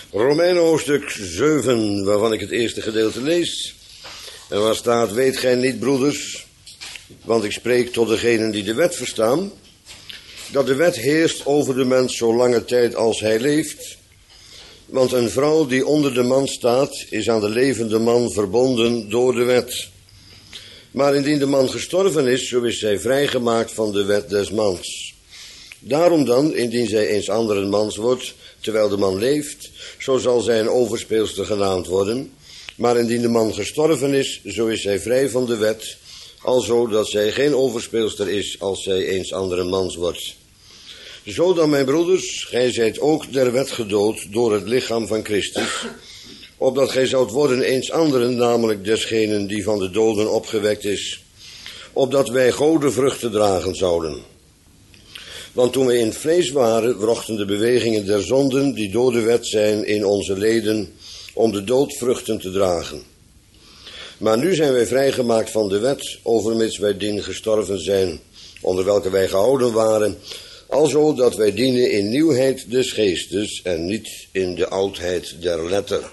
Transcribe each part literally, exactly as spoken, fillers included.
Romeinen hoofdstuk zeven, waarvan ik het eerste gedeelte lees. En waar staat: weet gij niet, broeders, want ik spreek tot degenen die de wet verstaan, dat de wet heerst over de mens zo lange tijd als hij leeft. Want een vrouw die onder de man staat, is aan de levende man verbonden door de wet. Maar indien de man gestorven is, zo is zij vrijgemaakt van de wet des mans. Daarom dan, indien zij eens anderen mans wordt, terwijl de man leeft, zo zal zij een overspeelster genaamd worden. Maar indien de man gestorven is, zo is zij vrij van de wet, alzo dat zij geen overspeelster is als zij eens anderen mans wordt. Zo dan, mijn broeders, gij zijt ook der wet gedood door het lichaam van Christus, opdat gij zoudt worden eens anderen, namelijk desgenen die van de doden opgewekt is, opdat wij gode vruchten dragen zouden. Want toen wij in het vlees waren, wrochten de bewegingen der zonden die door de wet zijn in onze leden, om de dood vruchten te dragen. Maar nu zijn wij vrijgemaakt van de wet, overmits wij dien gestorven zijn, onder welke wij gehouden waren, alzo dat wij dienen in nieuwheid des geestes en niet in de oudheid der letter.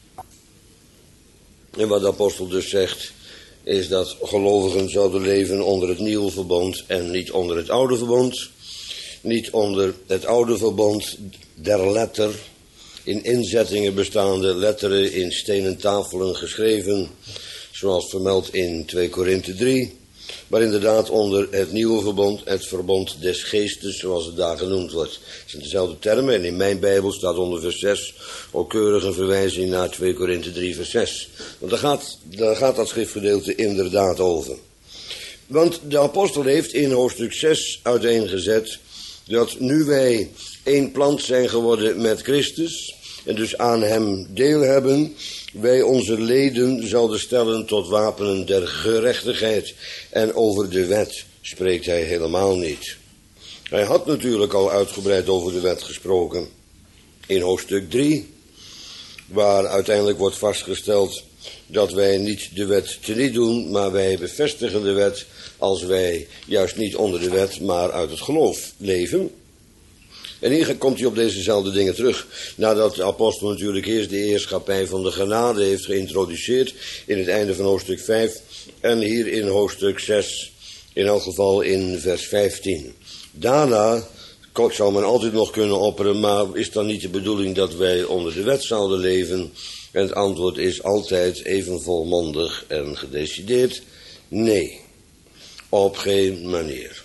En wat de apostel dus zegt, is dat gelovigen zouden leven onder het nieuwe verbond en niet onder het oude verbond. Niet onder het oude verbond der letter, in inzettingen bestaande letteren in stenen tafelen geschreven, zoals vermeld in twee Korinthe drie, maar inderdaad onder het nieuwe verbond, het verbond des geestes, zoals het daar genoemd wordt. Het zijn dezelfde termen en in mijn Bijbel staat onder vers zes ook keurig een verwijzing naar twee Korinthe drie vers zes. Want daar gaat, daar gaat dat schriftgedeelte inderdaad over. Want de apostel heeft in hoofdstuk zes uiteengezet dat nu wij één plant zijn geworden met Christus en dus aan hem deel hebben, wij onze leden zouden stellen tot wapenen der gerechtigheid. En over de wet spreekt hij helemaal niet. Hij had natuurlijk al uitgebreid over de wet gesproken in hoofdstuk drie, waar uiteindelijk wordt vastgesteld dat wij niet de wet teniet doen, maar wij bevestigen de wet als wij juist niet onder de wet, maar uit het geloof leven. En hier komt hij op dezezelfde dingen terug, nadat de apostel natuurlijk eerst de heerschappij van de genade heeft geïntroduceerd in het einde van hoofdstuk vijf en hier in hoofdstuk zes, in elk geval in vers vijftien. Daarna zou men altijd nog kunnen opperen, maar is dan niet de bedoeling dat wij onder de wet zouden leven? En het antwoord is altijd even volmondig en gedecideerd: nee, op geen manier.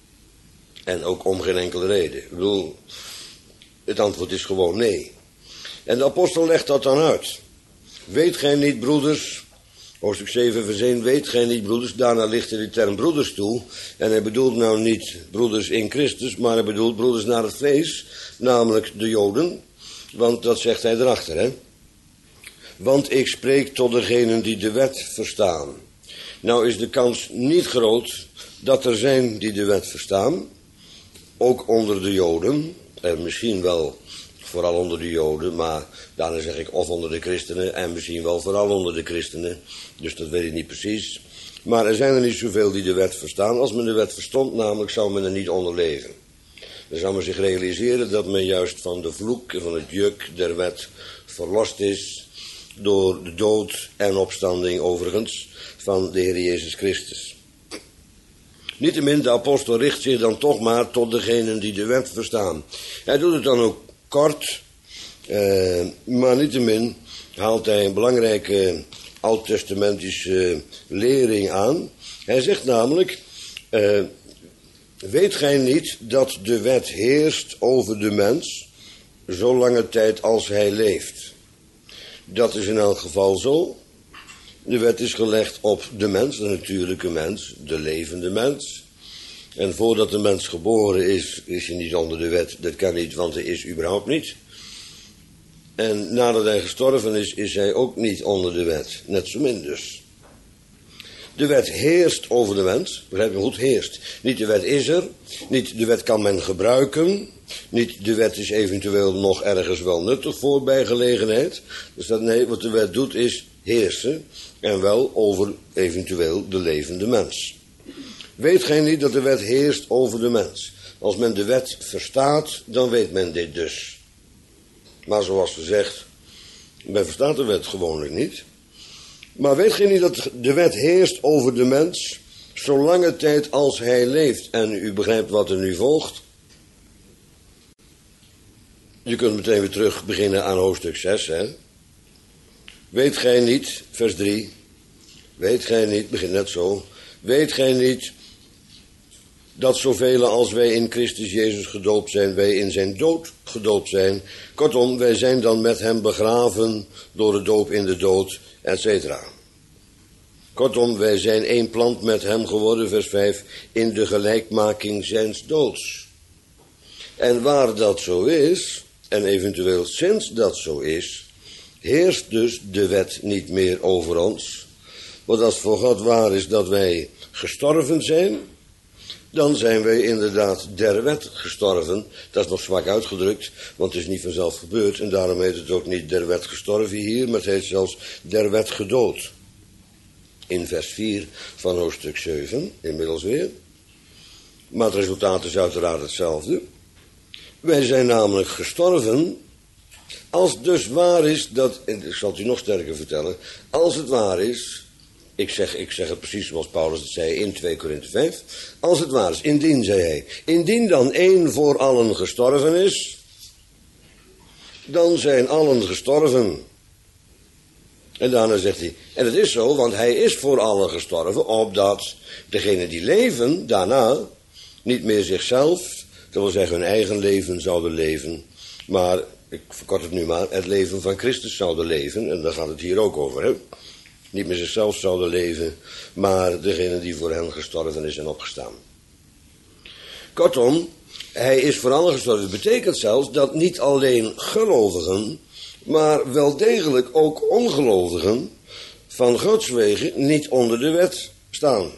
En ook om geen enkele reden. Ik bedoel, het antwoord is gewoon nee. En de apostel legt dat dan uit. Weet gij niet, broeders, hoofdstuk zeven vers één, weet gij niet, broeders, daarna ligt hij de term broeders toe. En hij bedoelt nou niet broeders in Christus, maar hij bedoelt broeders naar het vlees, namelijk de Joden. Want dat zegt hij erachter, hè. Want ik spreek tot degenen die de wet verstaan. Nou is de kans niet groot dat er zijn die de wet verstaan, ook onder de Joden, en misschien wel vooral onder de Joden, maar daarna zeg ik of onder de christenen en misschien wel vooral onder de christenen, dus dat weet ik niet precies. Maar er zijn er niet zoveel die de wet verstaan. Als men de wet verstond namelijk, zou men er niet onder leven. Dan zou men zich realiseren dat men juist van de vloek, van het juk der wet verlost is door de dood en opstanding overigens van de Heer Jezus Christus. Niettemin, de apostel richt zich dan toch maar tot degenen die de wet verstaan. Hij doet het dan ook kort, eh, maar niettemin haalt hij een belangrijke oud-testamentische lering aan. Hij zegt namelijk, eh, weet gij niet dat de wet heerst over de mens zo lange tijd als hij leeft? Dat is in elk geval zo. De wet is gelegd op de mens, de natuurlijke mens, de levende mens. En voordat de mens geboren is, is hij niet onder de wet. Dat kan niet, want hij is überhaupt niet. En nadat hij gestorven is, is hij ook niet onder de wet. Net zo min dus. De wet heerst over de mens. Begrijp je goed? Heerst. Niet de wet is er. Niet de wet kan men gebruiken. Niet de wet is eventueel nog ergens wel nuttig voor bij gelegenheid. Dus dat, nee, wat de wet doet is heersen. En wel over eventueel de levende mens. Weet gij niet dat de wet heerst over de mens? Als men de wet verstaat, dan weet men dit dus. Maar zoals gezegd, men verstaat de wet gewoonlijk niet. Maar weet gij niet dat de wet heerst over de mens zolange tijd als hij leeft? En u begrijpt wat er nu volgt. Je kunt meteen weer terug beginnen aan hoofdstuk zes. Hè? Weet gij niet, vers drie. Weet gij niet, begint net zo. Weet gij niet dat zoveel als wij in Christus Jezus gedoopt zijn, wij in zijn dood gedoopt zijn. Kortom, wij zijn dan met hem begraven door de doop in de dood, et cetera. Kortom, wij zijn één plant met hem geworden, vers vijf, in de gelijkmaking zijns doods. En waar dat zo is, en eventueel sinds dat zo is, heerst dus de wet niet meer over ons. Want als voor God waar is dat wij gestorven zijn, dan zijn wij inderdaad der wet gestorven. Dat is nog zwak uitgedrukt, want het is niet vanzelf gebeurd. En daarom heet het ook niet der wet gestorven hier, maar het heet zelfs der wet gedood. In vers vier van hoofdstuk zeven, inmiddels weer. Maar het resultaat is uiteraard hetzelfde. Wij zijn namelijk gestorven, als dus waar is dat, en ik zal het u nog sterker vertellen, als het waar is, ik zeg, ik zeg het precies zoals Paulus het zei in twee Korinthe vijf, als het waar is, indien, zei hij, indien dan één voor allen gestorven is, dan zijn allen gestorven. En daarna zegt hij, en het is zo, want hij is voor allen gestorven, opdat degenen die leven daarna niet meer zichzelf, dat wil zeggen hun eigen leven zouden leven, maar, ik verkort het nu maar, het leven van Christus zouden leven, en daar gaat het hier ook over, hè. Niet meer zichzelf zouden leven, maar degene die voor hen gestorven is en opgestaan. Kortom, hij is voor allen gestorven. Dat betekent zelfs dat niet alleen gelovigen, maar wel degelijk ook ongelovigen van Gods wegen niet onder de wet staan.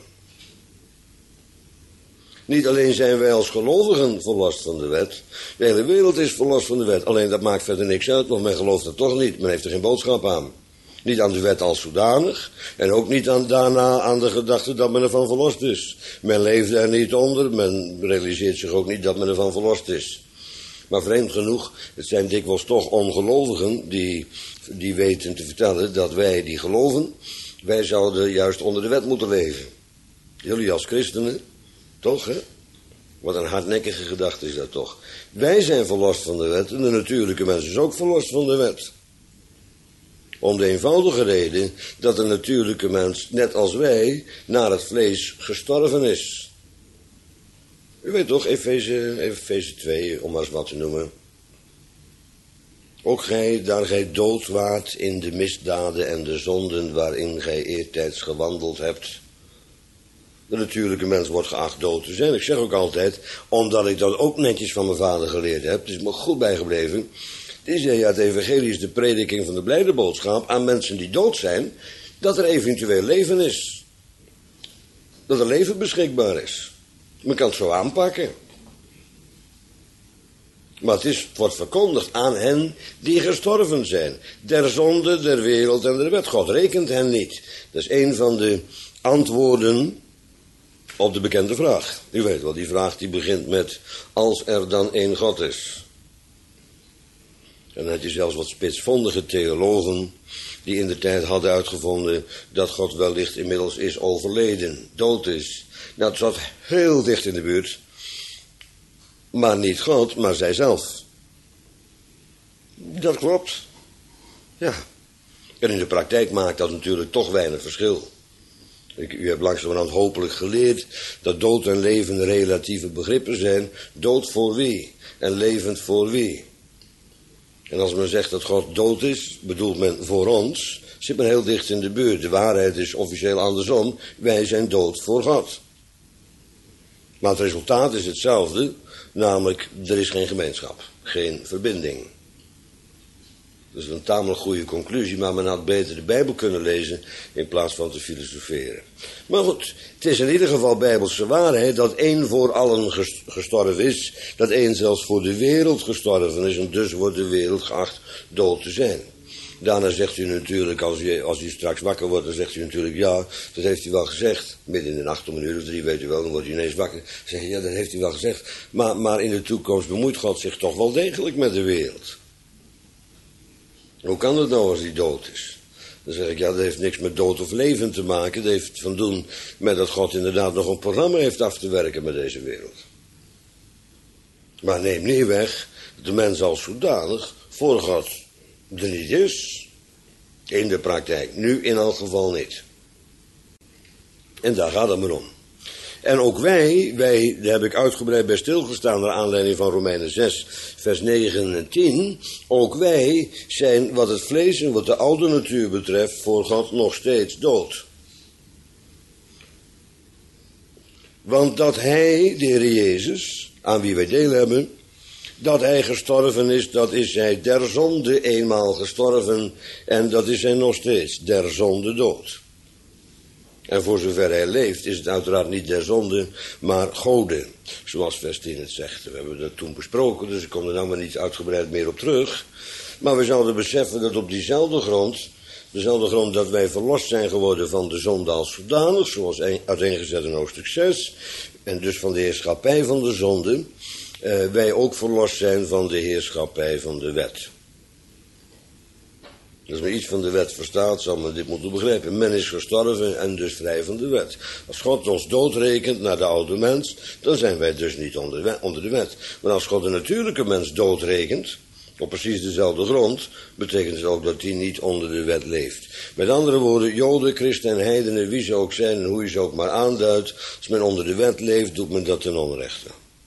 Niet alleen zijn wij als gelovigen verlost van de wet, de hele wereld is verlost van de wet. Alleen dat maakt verder niks uit, want men gelooft dat toch niet. Men heeft er geen boodschap aan. Niet aan de wet als zodanig. En ook niet aan, daarna aan de gedachte dat men ervan verlost is. Men leeft er niet onder. Men realiseert zich ook niet dat men ervan verlost is. Maar vreemd genoeg, het zijn dikwijls toch ongelovigen die, die weten te vertellen dat wij die geloven, wij zouden juist onder de wet moeten leven. Jullie als christenen, toch hè? Wat een hardnekkige gedachte is dat toch. Wij zijn verlost van de wet en de natuurlijke mens is ook verlost van de wet. Om de eenvoudige reden dat de natuurlijke mens, net als wij, naar het vlees gestorven is. U weet toch, Efeze, Efeze twee, om maar eens wat te noemen. Ook gij, daar gij dood waart in de misdaden en de zonden waarin gij eertijds gewandeld hebt. De natuurlijke mens wordt geacht dood te zijn. Ik zeg ook altijd, omdat ik dat ook netjes van mijn vader geleerd heb, het is me goed bijgebleven. Die zei, ja, het evangelie is de prediking van de blijde boodschap aan mensen die dood zijn, dat er eventueel leven is. Dat er leven beschikbaar is. Men kan het zo aanpakken. Maar het, is, het wordt verkondigd aan hen die gestorven zijn. Der zonde, der wereld en der wet. God rekent hen niet. Dat is een van de antwoorden op de bekende vraag. U weet wel, die vraag die begint met, als er dan één God is. En dan had je zelfs wat spitsvondige theologen die in de tijd hadden uitgevonden dat God wellicht inmiddels is overleden, dood is. Nou, het zat heel dicht in de buurt. Maar niet God, maar zijzelf. Dat klopt. Ja. En in de praktijk maakt dat natuurlijk toch weinig verschil. Ik, u hebt langzamerhand hopelijk geleerd dat dood en leven relatieve begrippen zijn. Dood voor wie? En levend voor wie? En als men zegt dat God dood is, bedoelt men voor ons, zit men heel dicht in de buurt. De waarheid is officieel andersom. Wij zijn dood voor God. Maar het resultaat is hetzelfde, namelijk er is geen gemeenschap, geen verbinding. Dat is een tamelijk goede conclusie, maar men had beter de Bijbel kunnen lezen in plaats van te filosoferen. Maar goed, het is in ieder geval bijbelse waarheid dat één voor allen gestorven is, dat één zelfs voor de wereld gestorven is en dus wordt de wereld geacht dood te zijn. Daarna zegt u natuurlijk, als u, als u straks wakker wordt, dan zegt u natuurlijk, ja, dat heeft u wel gezegd. Midden in de nacht om een uur of drie, weet u wel, dan wordt u ineens wakker. Dan zeg je, ja, dat heeft u wel gezegd. Maar, maar in de toekomst bemoeit God zich toch wel degelijk met de wereld. Hoe kan het nou als hij dood is? Dan zeg ik, ja, dat heeft niks met dood of leven te maken. Dat heeft van doen met dat God inderdaad nog een programma heeft af te werken met deze wereld. Maar neem niet weg dat de mens als zodanig voor God er niet is. In de praktijk. Nu in elk geval niet. En daar gaat het maar om. En ook wij, wij, daar heb ik uitgebreid bij stilgestaan naar aanleiding van Romeinen zes, vers negen en tien. Ook wij zijn wat het vlees en wat de oude natuur betreft voor God nog steeds dood. Want dat hij, de Heer Jezus, aan wie wij deel hebben, dat hij gestorven is, dat is hij der zonde eenmaal gestorven en dat is hij nog steeds, der zonde dood. En voor zover hij leeft is het uiteraard niet der zonde, maar Gode, zoals vers tien het zegt. We hebben dat toen besproken, dus ik kom er nou maar niet uitgebreid meer op terug. Maar we zouden beseffen dat op diezelfde grond, dezelfde grond dat wij verlost zijn geworden van de zonde als zodanig, zoals uiteengezet in hoofdstuk zes, en dus van de heerschappij van de zonde, uh, wij ook verlost zijn van de heerschappij van de wet. Als men iets van de wet verstaat, zal men dit moeten begrijpen. Men is gestorven en dus vrij van de wet. Als God ons doodrekent naar de oude mens, dan zijn wij dus niet onder de wet. Onder de wet. Maar als God een natuurlijke mens doodrekent, op precies dezelfde grond, betekent het ook dat hij niet onder de wet leeft. Met andere woorden, Joden, Christen en heidenen, wie ze ook zijn en hoe je ze ook maar aanduidt, als men onder de wet leeft, doet men dat ten onrechte.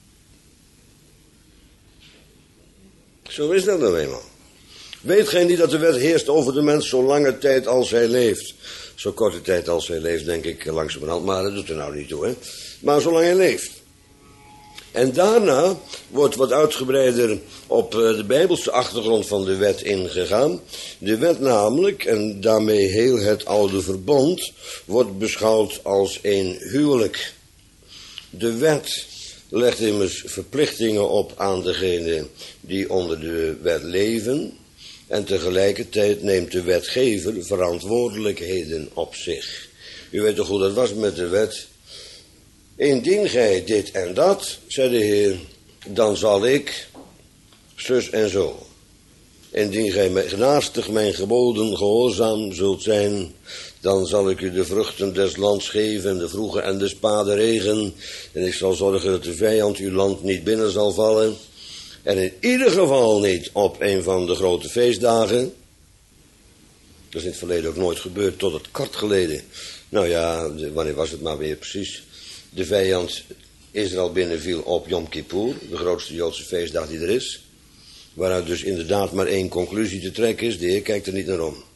Zo is dat nou eenmaal. Weet gij niet dat de wet heerst over de mens zo lange tijd als hij leeft? Zo korte tijd als hij leeft, denk ik langzamerhand, maar dat doet er nou niet toe, hè. Maar zolang hij leeft. En daarna wordt wat uitgebreider op de bijbelse achtergrond van de wet ingegaan. De wet namelijk, en daarmee heel het oude verbond, wordt beschouwd als een huwelijk. De wet legt immers verplichtingen op aan degenen die onder de wet leven. En tegelijkertijd neemt de wetgever verantwoordelijkheden op zich. U weet toch hoe dat was met de wet? Indien gij dit en dat, zei de Heer, dan zal ik, zus en zo. Indien gij naastig mijn geboden gehoorzaam zult zijn, dan zal ik u de vruchten des lands geven en de vroege en de spade regen. En ik zal zorgen dat de vijand uw land niet binnen zal vallen. En in ieder geval niet op een van de grote feestdagen. Dat is in het verleden ook nooit gebeurd, tot het kort geleden. Nou ja, de, wanneer was het maar weer precies? De vijand Israël binnenviel op Yom Kippur, de grootste Joodse feestdag die er is. Waaruit dus inderdaad maar één conclusie te trekken is, de Heer kijkt er niet naar om.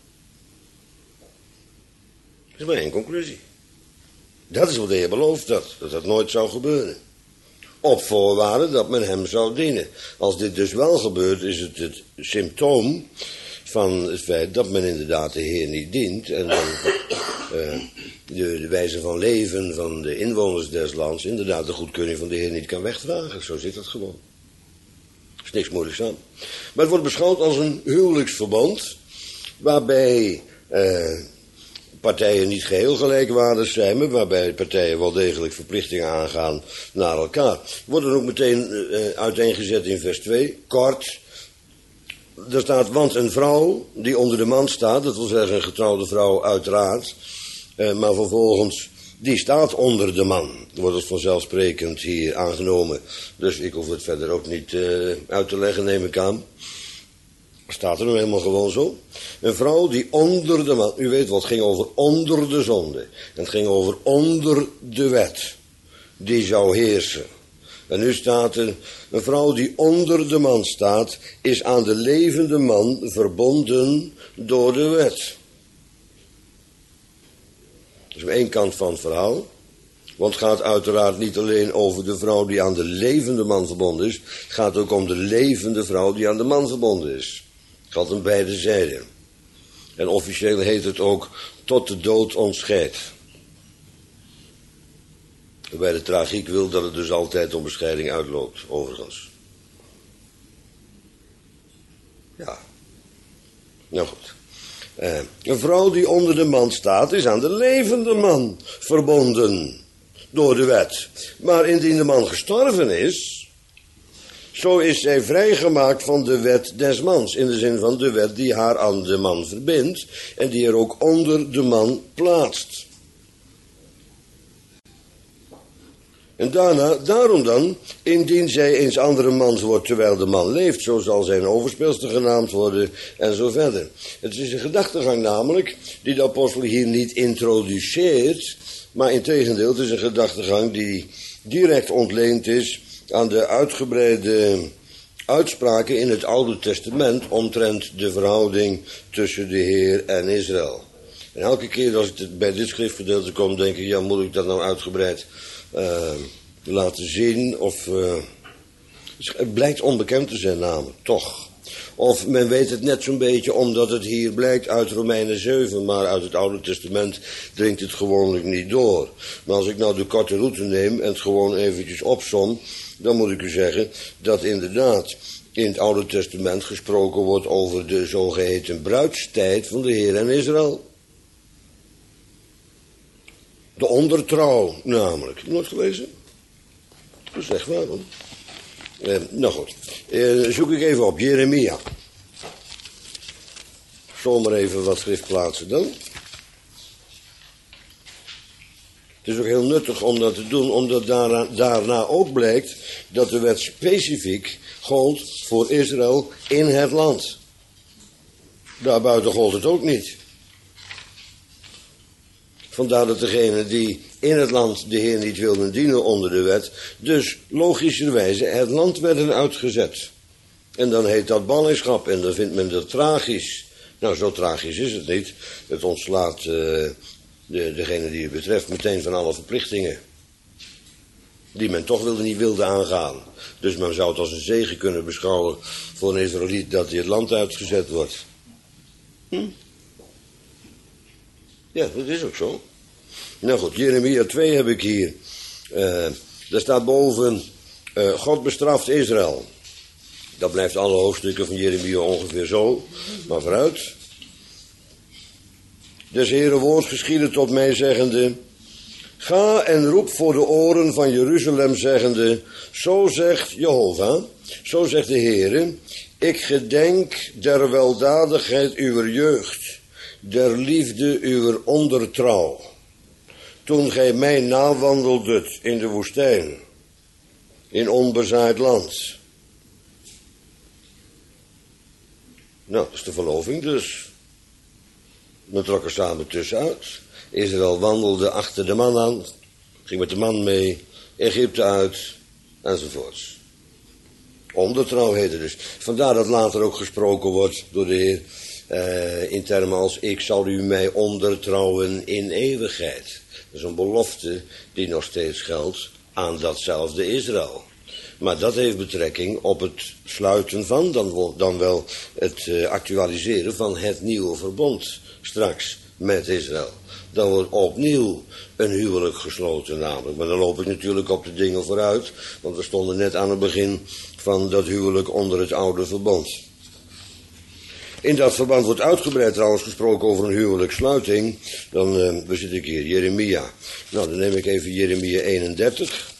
Er is maar één conclusie. Dat is wat de Heer beloofd had, dat dat nooit zou gebeuren. Op voorwaarde dat men hem zou dienen. Als dit dus wel gebeurt, is het het symptoom van het feit dat men inderdaad de Heer niet dient. En dan uh, de, de wijze van leven van de inwoners des lands inderdaad de goedkeuring van de Heer niet kan wegdragen. Zo zit dat gewoon. Er is niks moeilijks aan. Maar het wordt beschouwd als een huwelijksverbond, waarbij Uh, partijen niet geheel gelijkwaardig zijn, maar waarbij partijen wel degelijk verplichtingen aangaan naar elkaar. Wordt er ook meteen uh, uiteengezet in vers twee, kort. Er staat, want een vrouw die onder de man staat, dat wil zeggen een getrouwde vrouw uiteraard, uh, maar vervolgens, die staat onder de man. Wordt het vanzelfsprekend hier aangenomen. Dus ik hoef het verder ook niet uh, uit te leggen, neem ik aan. Staat er nu helemaal gewoon zo. Een vrouw die onder de man, u weet wat, het ging over onder de zonde. En het ging over onder de wet. Die zou heersen. En nu staat er, een vrouw die onder de man staat, is aan de levende man verbonden door de wet. Dat is maar één kant van het verhaal. Want het gaat uiteraard niet alleen over de vrouw die aan de levende man verbonden is. Het gaat ook om de levende vrouw die aan de man verbonden is. Het gaat om beide zijden. En officieel heet het ook tot de dood ontscheidt. Waarbij de tragiek wil dat het dus altijd om bescheiding uitloopt, overigens. Ja. Nou goed. Uh, een vrouw die onder de man staat is aan de levende man verbonden door de wet. Maar indien de man gestorven is, Zo is zij vrijgemaakt van de wet des mans, in de zin van de wet die haar aan de man verbindt en die er ook onder de man plaatst. En daarna, daarom dan, indien zij eens andere mans wordt terwijl de man leeft, zo zal zijn overspeelster genaamd worden en zo verder. Het is een gedachtegang namelijk die de apostel hier niet introduceert, maar integendeel, het is een gedachtegang die direct ontleend is aan de uitgebreide uitspraken in het Oude Testament omtrent de verhouding tussen de Heer en Israël. En elke keer als ik bij dit schriftgedeelte kom, denk ik, ja, moet ik dat nou uitgebreid uh, laten zien? Of uh, het blijkt onbekend te zijn namelijk, toch. Of men weet het net zo'n beetje omdat het hier blijkt uit Romeinen zeven, maar uit het Oude Testament dringt het gewoonlijk niet door. Maar als ik nou de korte route neem en het gewoon eventjes opsom, dan moet ik u zeggen dat inderdaad in het Oude Testament gesproken wordt over de zogeheten bruidstijd van de Heer en Israël. De ondertrouw namelijk. Nooit gelezen? Dat is echt waar, hoor. Eh, nou goed, eh, zoek ik even op Jeremia. Zomaar even wat schriftplaatsen dan. Het is ook heel nuttig om dat te doen, omdat daarna, daarna ook blijkt dat de wet specifiek gold voor Israël in het land. Daarbuiten gold het ook niet. Vandaar dat degenen die in het land de Heer niet wilden dienen onder de wet, dus logischerwijze het land werden uitgezet. En dan heet dat ballingschap en dan vindt men dat tragisch. Nou, zo tragisch is het niet. Het ontslaat uh, de, degene die het betreft meteen van alle verplichtingen. Die men toch wilde, niet wilde aangaan. Dus men zou het als een zegen kunnen beschouwen voor een Israëliet dat hij het land uitgezet wordt. Hm? Ja, dat is ook zo. Nou goed, Jeremia twee heb ik hier. Uh, daar staat boven, uh, God bestraft Israël. Dat blijft alle hoofdstukken van Jeremia ongeveer zo, maar vooruit. Des Heere woord geschiedde tot mij zeggende, ga en roep voor de oren van Jeruzalem zeggende, zo zegt Jehovah, zo zegt de Heere, ik gedenk der weldadigheid uwer jeugd, der liefde uwer ondertrouw. Toen gij mij nawandeldet in de woestijn, in onbezaaid land. Nou, dat is de verloving dus. Men trok er samen tussenuit. Israël wandelde achter de man aan, ging met de man mee, Egypte uit, enzovoorts. Ondertrouw heette dus. Vandaar dat later ook gesproken wordt door de Heer uh, in termen als, ik zal u mij ondertrouwen in eeuwigheid. Dat is een belofte die nog steeds geldt aan datzelfde Israël. Maar dat heeft betrekking op het sluiten van, dan, dan wel het uh, actualiseren van het nieuwe verbond straks met Israël. Dan wordt opnieuw een huwelijk gesloten namelijk. Maar dan loop ik natuurlijk op de dingen vooruit, want we stonden net aan het begin van dat huwelijk onder het oude verbond. In dat verband wordt uitgebreid trouwens gesproken over een huwelijkssluiting. Dan uh, bezit ik hier Jeremia. Nou, dan neem ik even Jeremia eenendertig.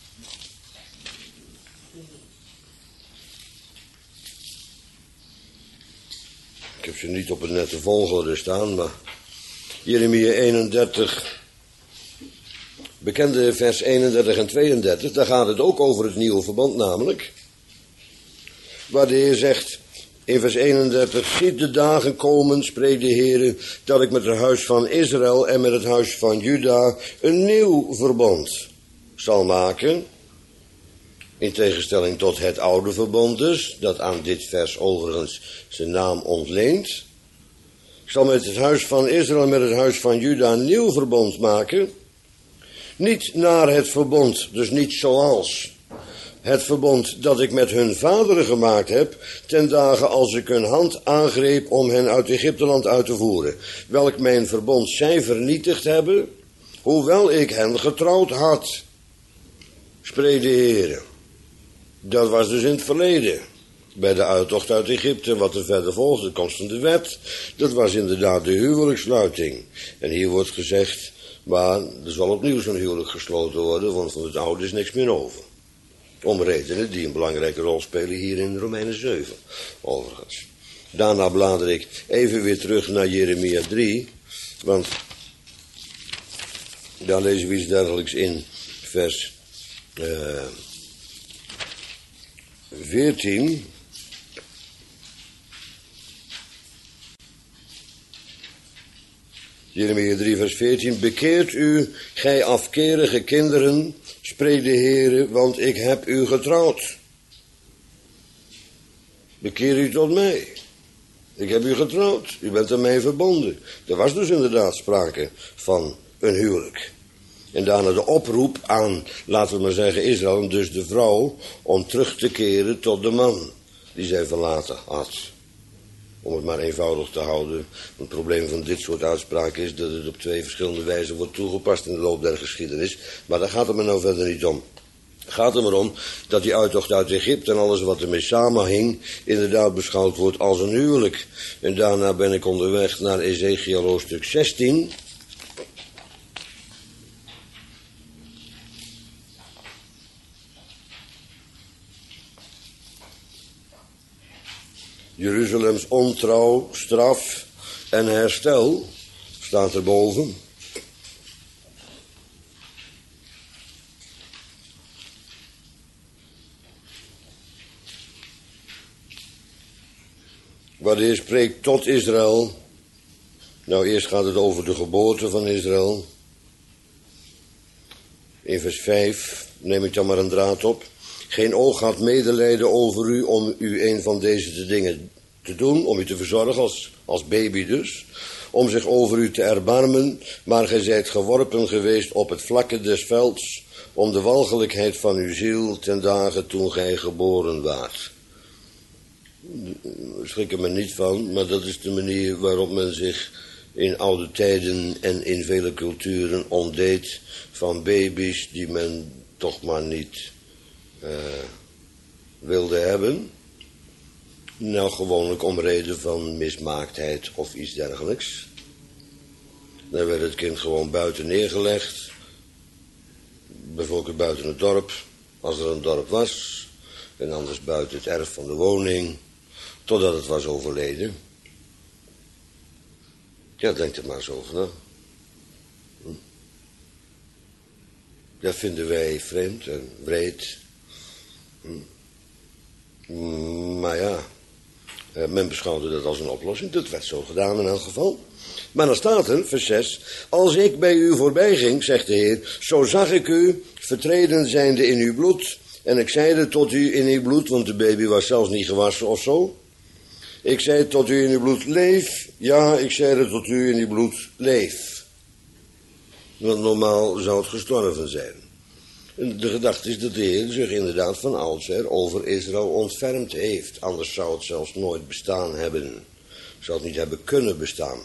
Ik heb ze niet op een nette volgorde staan, maar Jeremia eenendertig, bekende vers eenendertig en tweeëndertig, daar gaat het ook over het nieuwe verband namelijk. Waar de Heer zegt in vers eenendertig, ziet de dagen komen, spreekt de Heer, dat ik met het huis van Israël en met het huis van Juda een nieuw verbond zal maken. In tegenstelling tot het oude verbond dus, dat aan dit vers overigens zijn naam ontleent. Ik zal met het huis van Israël en met het huis van Juda een nieuw verbond maken. Niet naar het verbond, dus niet zoals het verbond dat ik met hun vaderen gemaakt heb, ten dagen als ik hun hand aangreep om hen uit Egypteland uit te voeren. Welk mijn verbond zij vernietigd hebben, hoewel ik hen getrouwd had, spreekt de Heer. Dat was dus in het verleden, bij de uittocht uit Egypte, wat er verder volgde, de komst van de wet. Dat was inderdaad de huwelijkssluiting. En hier wordt gezegd, maar er zal opnieuw zo'n huwelijk gesloten worden, want van het oude is niks meer over. Om redenen die een belangrijke rol spelen hier in Romeinen zeven, overigens. Daarna blader ik even weer terug naar Jeremia drie, want daar lezen we iets dergelijks in vers uh, veertien. Jeremia drie vers veertien. Bekeert u, gij afkerige kinderen, spreekt de Heere, want ik heb u getrouwd. Bekeer u tot mij. Ik heb u getrouwd. U bent aan mij verbonden. Er was dus inderdaad sprake van een huwelijk. En daarna de oproep aan, laten we maar zeggen, Israël, dus de vrouw, om terug te keren tot de man die zij verlaten had. Om het maar eenvoudig te houden. Het probleem van dit soort uitspraken is dat het op twee verschillende wijzen wordt toegepast in de loop der geschiedenis. Maar daar gaat het me nou verder niet om. Het gaat er maar om dat die uittocht uit Egypte en alles wat ermee samenhing inderdaad beschouwd wordt als een huwelijk. En daarna ben ik onderweg naar Ezekiel hoofdstuk zestien. Jeruzalems ontrouw, straf en herstel staat erboven. Waar de Heer spreekt tot Israël. Nou, eerst gaat het over de geboorte van Israël. In vers vijf neem ik dan maar een draad op. Geen oog had medelijden over u om u een van deze dingen te doen, om u te verzorgen als, als baby dus, om zich over u te erbarmen, maar gij zijt geworpen geweest op het vlakke des velds, om de walgelijkheid van uw ziel ten dagen toen gij geboren waart. Ik schrik er me niet van, maar dat is de manier waarop men zich in oude tijden en in vele culturen ontdeed van baby's die men toch maar niet uh, wilde hebben. Nou, gewoonlijk om reden van mismaaktheid of iets dergelijks. Dan werd het kind gewoon buiten neergelegd. Bijvoorbeeld buiten het dorp, als er een dorp was. En anders buiten het erf van de woning. Totdat het was overleden. Ja, denk er maar eens over na. Hm. Dat vinden wij vreemd en wreed. Hm. Maar ja, men beschouwde dat als een oplossing. Dat werd zo gedaan in elk geval. Maar dan staat er, vers zes. Als ik bij u voorbij ging, zegt de Heer, zo zag ik u, vertreden zijnde in uw bloed. En ik zeide tot u in uw bloed, want de baby was zelfs niet gewassen of zo. Ik zei tot u in uw bloed, leef. Ja, ik zeide tot u in uw bloed, leef. Want normaal zou het gestorven zijn. En de gedachte is dat de Heer zich inderdaad van oudsher over Israël ontfermd heeft. Anders zou het zelfs nooit bestaan hebben. Zou het niet hebben kunnen bestaan.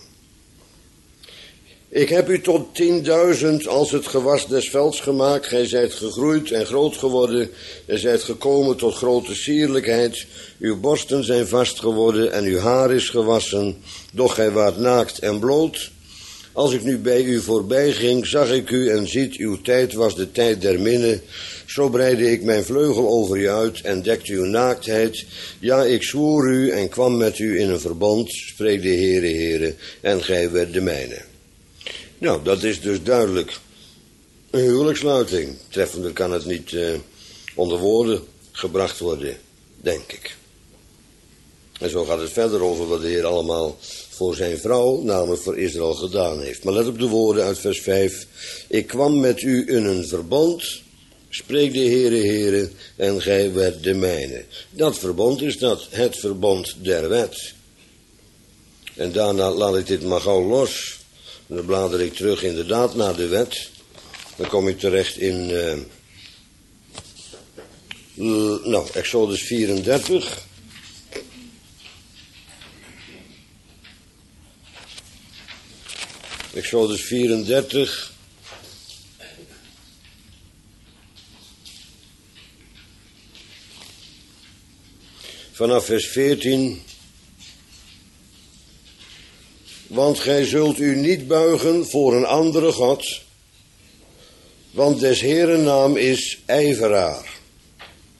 Ik heb u tot tienduizend als het gewas des velds gemaakt. Gij zijt gegroeid en groot geworden. En zijt gekomen tot grote sierlijkheid. Uw borsten zijn vast geworden en uw haar is gewassen. Doch gij waart naakt en bloot. Als ik nu bij u voorbij ging, zag ik u en ziet, uw tijd was de tijd der minne. Zo breidde ik mijn vleugel over u uit en dekte uw naaktheid. Ja, ik zwoer u en kwam met u in een verbond, spreekt de Heere, Heere, en gij werd de mijne. Nou, dat is dus duidelijk een huwelijkssluiting. Treffender kan het niet uh, onder woorden gebracht worden, denk ik. En zo gaat het verder over wat de Heer allemaal voor zijn vrouw, namelijk voor Israël, gedaan heeft. Maar let op de woorden uit vers vijf. Ik kwam met u in een verbond, spreekt de Heere, Heere, en gij werd de mijne. Dat verbond is dat, het verbond der wet. En daarna laat ik dit maar gauw los. En dan blader ik terug inderdaad naar de wet. Dan kom ik terecht in, uh, uh, nou, Exodus vierendertig. Exodus vierendertig. Vanaf vers veertien. Want gij zult u niet buigen voor een andere God, want des Heeren naam is ijveraar.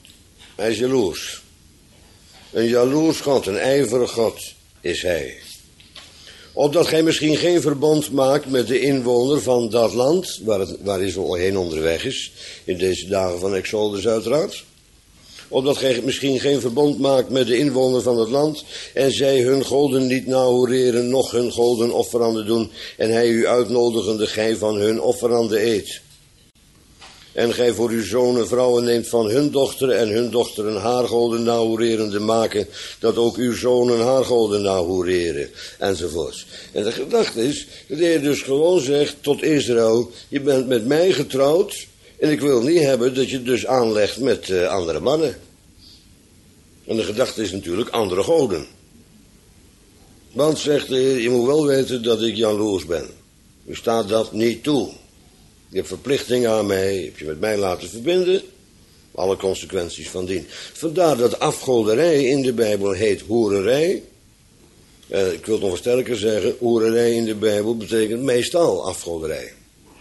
Hij is jaloers. Een jaloers God, een ijverig God is hij. Opdat gij misschien geen verbond maakt met de inwoner van dat land, waar, het, waar hij zo heen onderweg is, in deze dagen van Exodus uiteraard. Opdat gij misschien geen verbond maakt met de inwoner van het land, en zij hun goden niet nahoereren, noch hun goden offeranden doen, en hij u uitnodigende gij van hun offeranden eet. En gij voor uw zonen vrouwen neemt van hun dochteren en hun dochteren haar goden nahoererende maken, dat ook uw zonen haar goden nahoereren, enzovoorts. En de gedachte is, dat de Heer dus gewoon zegt tot Israël, je bent met mij getrouwd, en ik wil niet hebben dat je dus aanlegt met uh, andere mannen. En de gedachte is natuurlijk andere goden. Want, zegt de Heer, je moet wel weten dat ik jaloers ben. U staat dat niet toe. Je hebt verplichting aan mij, je hebt je met mij laten verbinden. Alle consequenties van dien. Vandaar dat afgoderij in de Bijbel heet hoererij. Eh, ik wil het nog wat sterker zeggen, hoererij in de Bijbel betekent meestal afgoderij.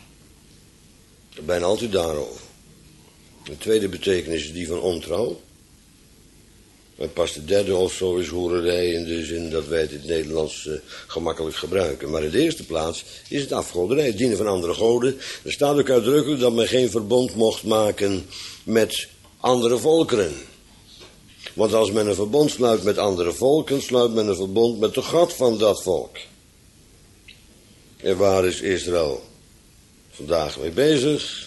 Bijna altijd daarover. De tweede betekenis is die van ontrouw. En pas de derde of zo is hoererij in de zin dat wij het in het Nederlands uh, gemakkelijk gebruiken. Maar in de eerste plaats is het afgoderij, het dienen van andere goden. Er staat ook uitdrukkelijk dat men geen verbond mocht maken met andere volkeren. Want als men een verbond sluit met andere volken, sluit men een verbond met de God van dat volk. En waar is Israël vandaag mee bezig?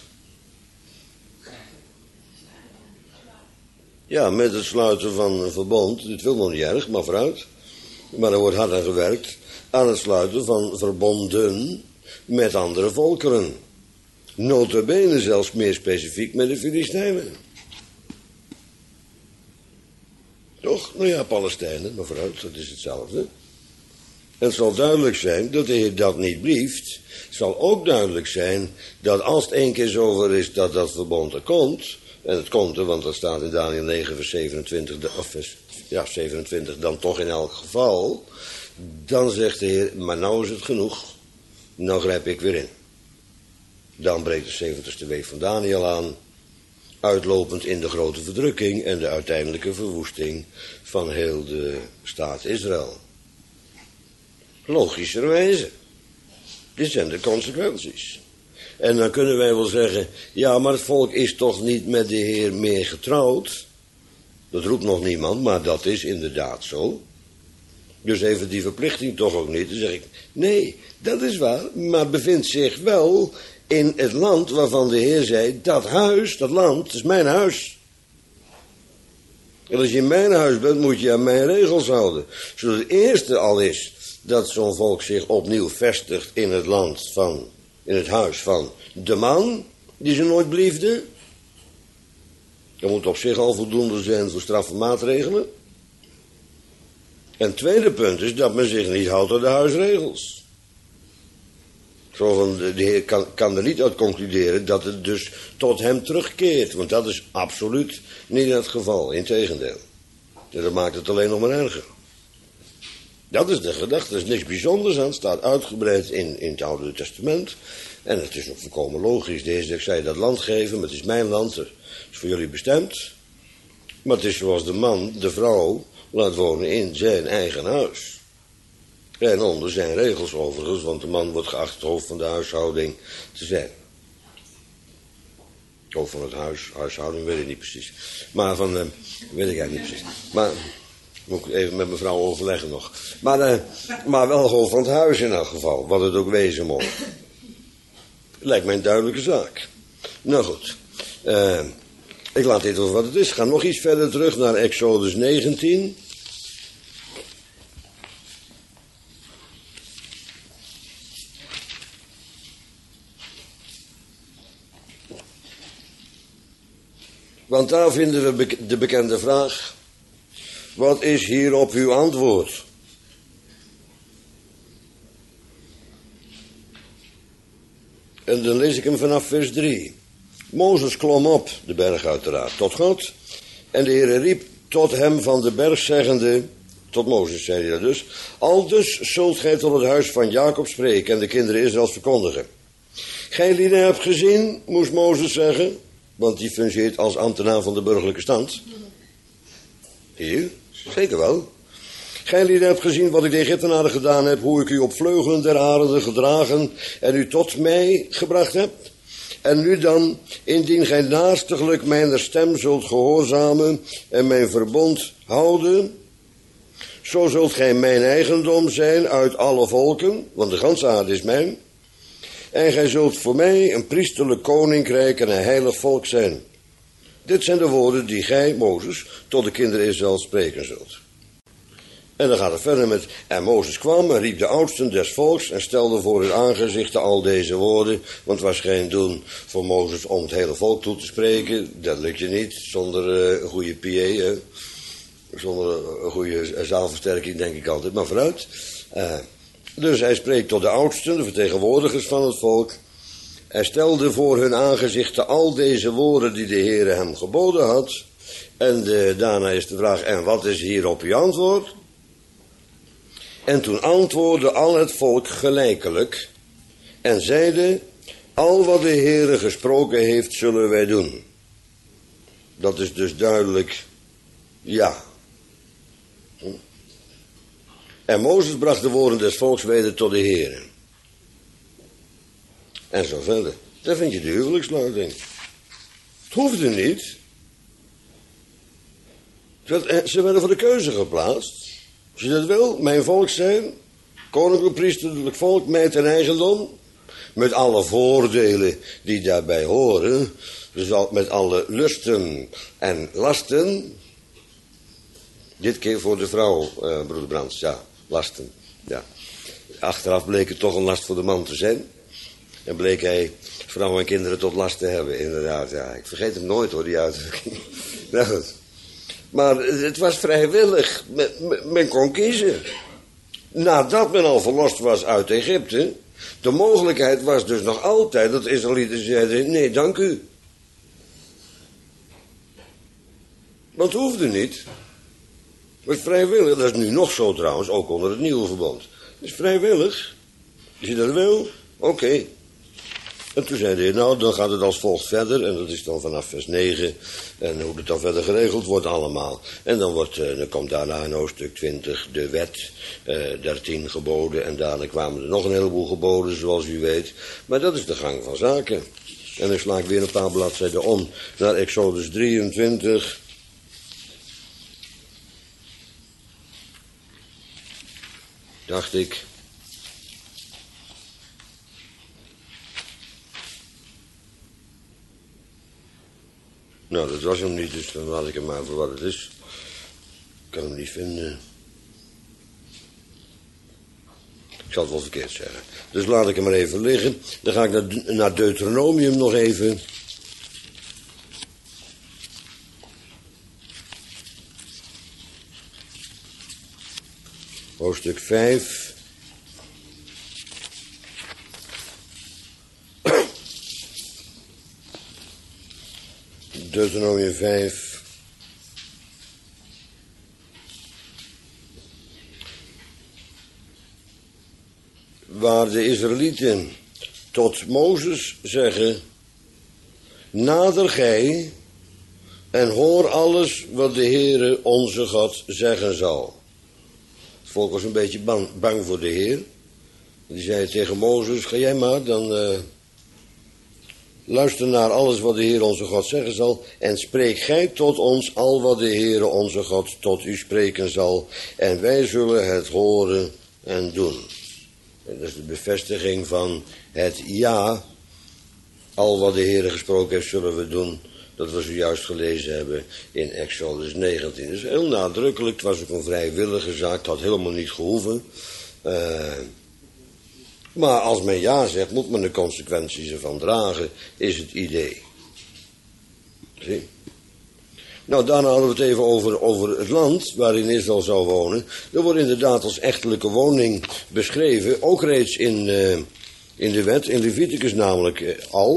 Ja, met het sluiten van een verbond, dit wil nog niet erg, maar vooruit. Maar er wordt hard aan gewerkt, aan het sluiten van verbonden met andere volkeren. Nota bene zelfs meer specifiek met de Filistijnen. Toch? Nou ja, Palestijnen, maar vooruit, dat is hetzelfde. En het zal duidelijk zijn dat de Heer dat niet blieft. Het zal ook duidelijk zijn dat als het één keer zover is dat dat verbond er komt, en het komt er, want dat staat in Daniël negen vers zevenentwintig, of ja, zevenentwintig dan toch in elk geval, dan zegt de Heer, maar nou is het genoeg, nou grijp ik weer in. Dan breekt de zeventigste week van Daniël aan, uitlopend in de grote verdrukking en de uiteindelijke verwoesting van heel de staat Israël. Logischerwijze. Dit zijn de consequenties. En dan kunnen wij wel zeggen, ja, maar het volk is toch niet met de Heer meer getrouwd? Dat roept nog niemand, maar dat is inderdaad zo. Dus heeft die verplichting toch ook niet. Dan zeg ik, nee, dat is waar, maar bevindt zich wel in het land waarvan de Heer zei, dat huis, dat land, dat is mijn huis. En als je in mijn huis bent, moet je aan mijn regels houden. Zodat het eerste al is dat zo'n volk zich opnieuw vestigt in het land van, in het huis van de man, die ze nooit bliefde. Dat moet op zich al voldoende zijn voor strafmaatregelen. En het tweede punt is dat men zich niet houdt aan de huisregels. Zo van, de Heer kan, kan er niet uit concluderen dat het dus tot hem terugkeert. Want dat is absoluut niet het geval, integendeel. En dat maakt het alleen nog maar erger. Dat is de gedachte, er is niks bijzonders aan. Het staat uitgebreid in, in het Oude Testament. En het is ook volkomen logisch. Deze, ik zei dat land geven, maar het is mijn land. Het is voor jullie bestemd. Maar het is zoals de man de vrouw laat wonen in zijn eigen huis. En onder zijn regels overigens, want de man wordt geacht het hoofd van de huishouding te zijn. Het hoofd van het huis, huishouding weet ik niet precies. Maar van, uh, weet ik eigenlijk niet precies. Maar, moet ik even met mijn vrouw overleggen nog. Maar, uh, maar wel hoofd van het huis in elk geval, wat het ook wezen mocht. Lijkt mij een duidelijke zaak. Nou goed, uh, ik laat dit over wat het is. Ik ga nog iets verder terug naar Exodus negentien. Want daar vinden we de bekende vraag. Wat is hierop uw antwoord? En dan lees ik hem vanaf vers drie. Mozes klom op, de berg uiteraard, tot God. En de Heere riep tot hem van de berg zeggende, tot Mozes zei hij dat dus, aldus zult gij tot het huis van Jacob spreken en de kinderen Israëls verkondigen. Gij lieden hebt gezien, moest Mozes zeggen, want die fungeert als ambtenaar van de burgerlijke stand. Hier, zeker wel. Gij lieden hebt gezien wat ik de Egyptenaren gedaan heb, hoe ik u op vleugelen der arenden gedragen en u tot mij gebracht heb. En nu dan, indien gij naastiglijk mijn stem zult gehoorzamen en mijn verbond houden, zo zult gij mijn eigendom zijn uit alle volken, want de ganse aarde is mijn. En gij zult voor mij een priesterlijk koninkrijk en een heilig volk zijn. Dit zijn de woorden die gij, Mozes, tot de kinderen Israël spreken zult. En dan gaat het verder met, en Mozes kwam en riep de oudsten des volks en stelde voor hun aangezichten al deze woorden, want het was geen doen voor Mozes om het hele volk toe te spreken, dat lukt je niet, zonder uh, een goede P A, hè? Zonder een goede zaalversterking denk ik altijd, maar vooruit. Uh, dus hij spreekt tot de oudsten, de vertegenwoordigers van het volk. Hij stelde voor hun aangezichten al deze woorden die de Heere hem geboden had. En de, daarna is de vraag, en wat is hierop uw antwoord? En toen antwoordde al het volk gelijkelijk en zeide, al wat de Heere gesproken heeft, zullen wij doen. Dat is dus duidelijk, ja. En Mozes bracht de woorden des volks weder tot de Heere. En zo verder. Daar vind je de huwelijkssluiting. Het hoefde niet. Ze werden voor de keuze geplaatst. Als je dat wil, mijn volk zijn, koninklijk priesterlijk volk, mij ten eigendom, met alle voordelen die daarbij horen, dus met alle lusten en lasten. Dit keer voor de vrouw, uh, broeder Brands, ja, lasten, ja. Achteraf bleek het toch een last voor de man te zijn. En bleek hij vrouwen en kinderen tot last te hebben, inderdaad, ja. Ik vergeet hem nooit hoor, die uitdrukking. Nou goed. Maar het was vrijwillig. Men, men kon kiezen. Nadat men al verlost was uit Egypte. De mogelijkheid was dus nog altijd dat de Israëlieten zeiden, nee, dank u. Want het hoefde niet. Het was vrijwillig. Dat is nu nog zo trouwens, ook onder het nieuwe verbond. Het is vrijwillig. Als je dat wil, oké. Okay. En toen zei hij, nou, dan gaat het als volgt verder. En dat is dan vanaf vers negen. En hoe het dan verder geregeld wordt allemaal. En dan, wordt, uh, dan komt daarna in hoofdstuk twintig de wet. Uh, dertien geboden. En daarna kwamen er nog een heleboel geboden, zoals u weet. Maar dat is de gang van zaken. En dan sla ik weer een paar bladzijden om naar Exodus drieëntwintig. Dacht ik. Nou, dat was hem niet, dus dan laat ik hem maar voor wat het is. Ik kan hem niet vinden. Ik zal het wel verkeerd zeggen. Dus laat ik hem maar even liggen. Dan ga ik naar, naar Deuteronomium nog even. Hoofdstuk vijf. Deuteronomium vijf. Waar de Israëlieten tot Mozes zeggen, nader gij en hoor alles wat de Heere onze God zeggen zal. Het volk was een beetje bang, bang voor de Heer. Die zei tegen Mozes, ga jij maar, dan uh, luister naar alles wat de Heer onze God zeggen zal en spreek gij tot ons al wat de Heere onze God tot u spreken zal en wij zullen het horen en doen. En dat is de bevestiging van het ja, al wat de Heer gesproken heeft zullen we doen, dat we zojuist gelezen hebben in Exodus negentien. Dus heel nadrukkelijk, het was ook een vrijwillige zaak, het had helemaal niet gehoeven. Uh, maar als men ja zegt, moet men de consequenties ervan dragen, is het idee. Zie? Nou, daarna hadden we het even over, over het land waarin Israël zou wonen. Dat wordt inderdaad als echtelijke woning beschreven, ook reeds in, uh, in de wet, in Leviticus namelijk uh, al.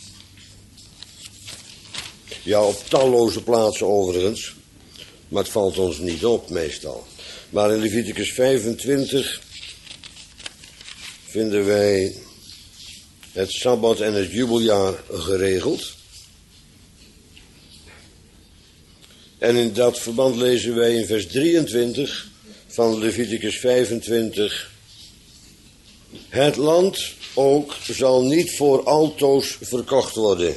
Ja, op talloze plaatsen overigens, maar het valt ons niet op meestal. Maar in Leviticus vijfentwintig vinden wij het Sabbat en het jubeljaar geregeld. En in dat verband lezen wij in vers drieëntwintig van Leviticus vijfentwintig. Het land ook zal niet voor altoos verkocht worden.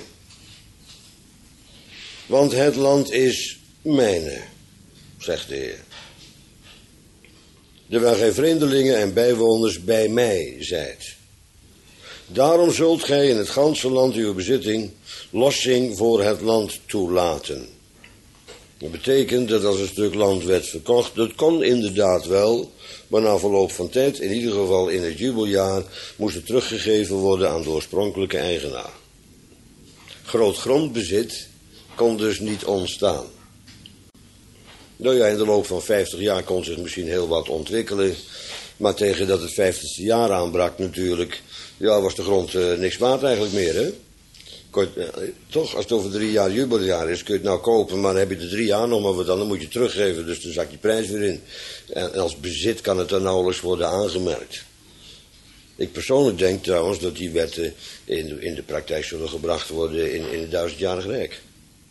Want het land is mijne, zegt de Heer. Terwijl gij vreemdelingen en bijwoners bij mij zijt. Daarom zult gij in het ganse land uw bezitting lossing voor het land toelaten. Dat betekent dat als een stuk land werd verkocht, dat kon inderdaad wel, maar na verloop van tijd, in ieder geval in het jubeljaar, moest het teruggegeven worden aan de oorspronkelijke eigenaar. Groot grondbezit kon dus niet ontstaan. Nou ja, in de loop van vijftig jaar kon zich misschien heel wat ontwikkelen, maar tegen dat het vijftigste jaar aanbrak natuurlijk, ja, was de grond uh, niks waard eigenlijk meer, hè? Kort, uh, toch, als het over drie jaar jubeljaar is, kun je het nou kopen, maar dan heb je er drie jaar nog maar wat dan, dan moet je teruggeven, dus dan zak je prijs weer in. En, en als bezit kan het dan nauwelijks worden aangemerkt. Ik persoonlijk denk trouwens dat die wetten in de, in de praktijk zullen gebracht worden in, in het duizendjarig rijk.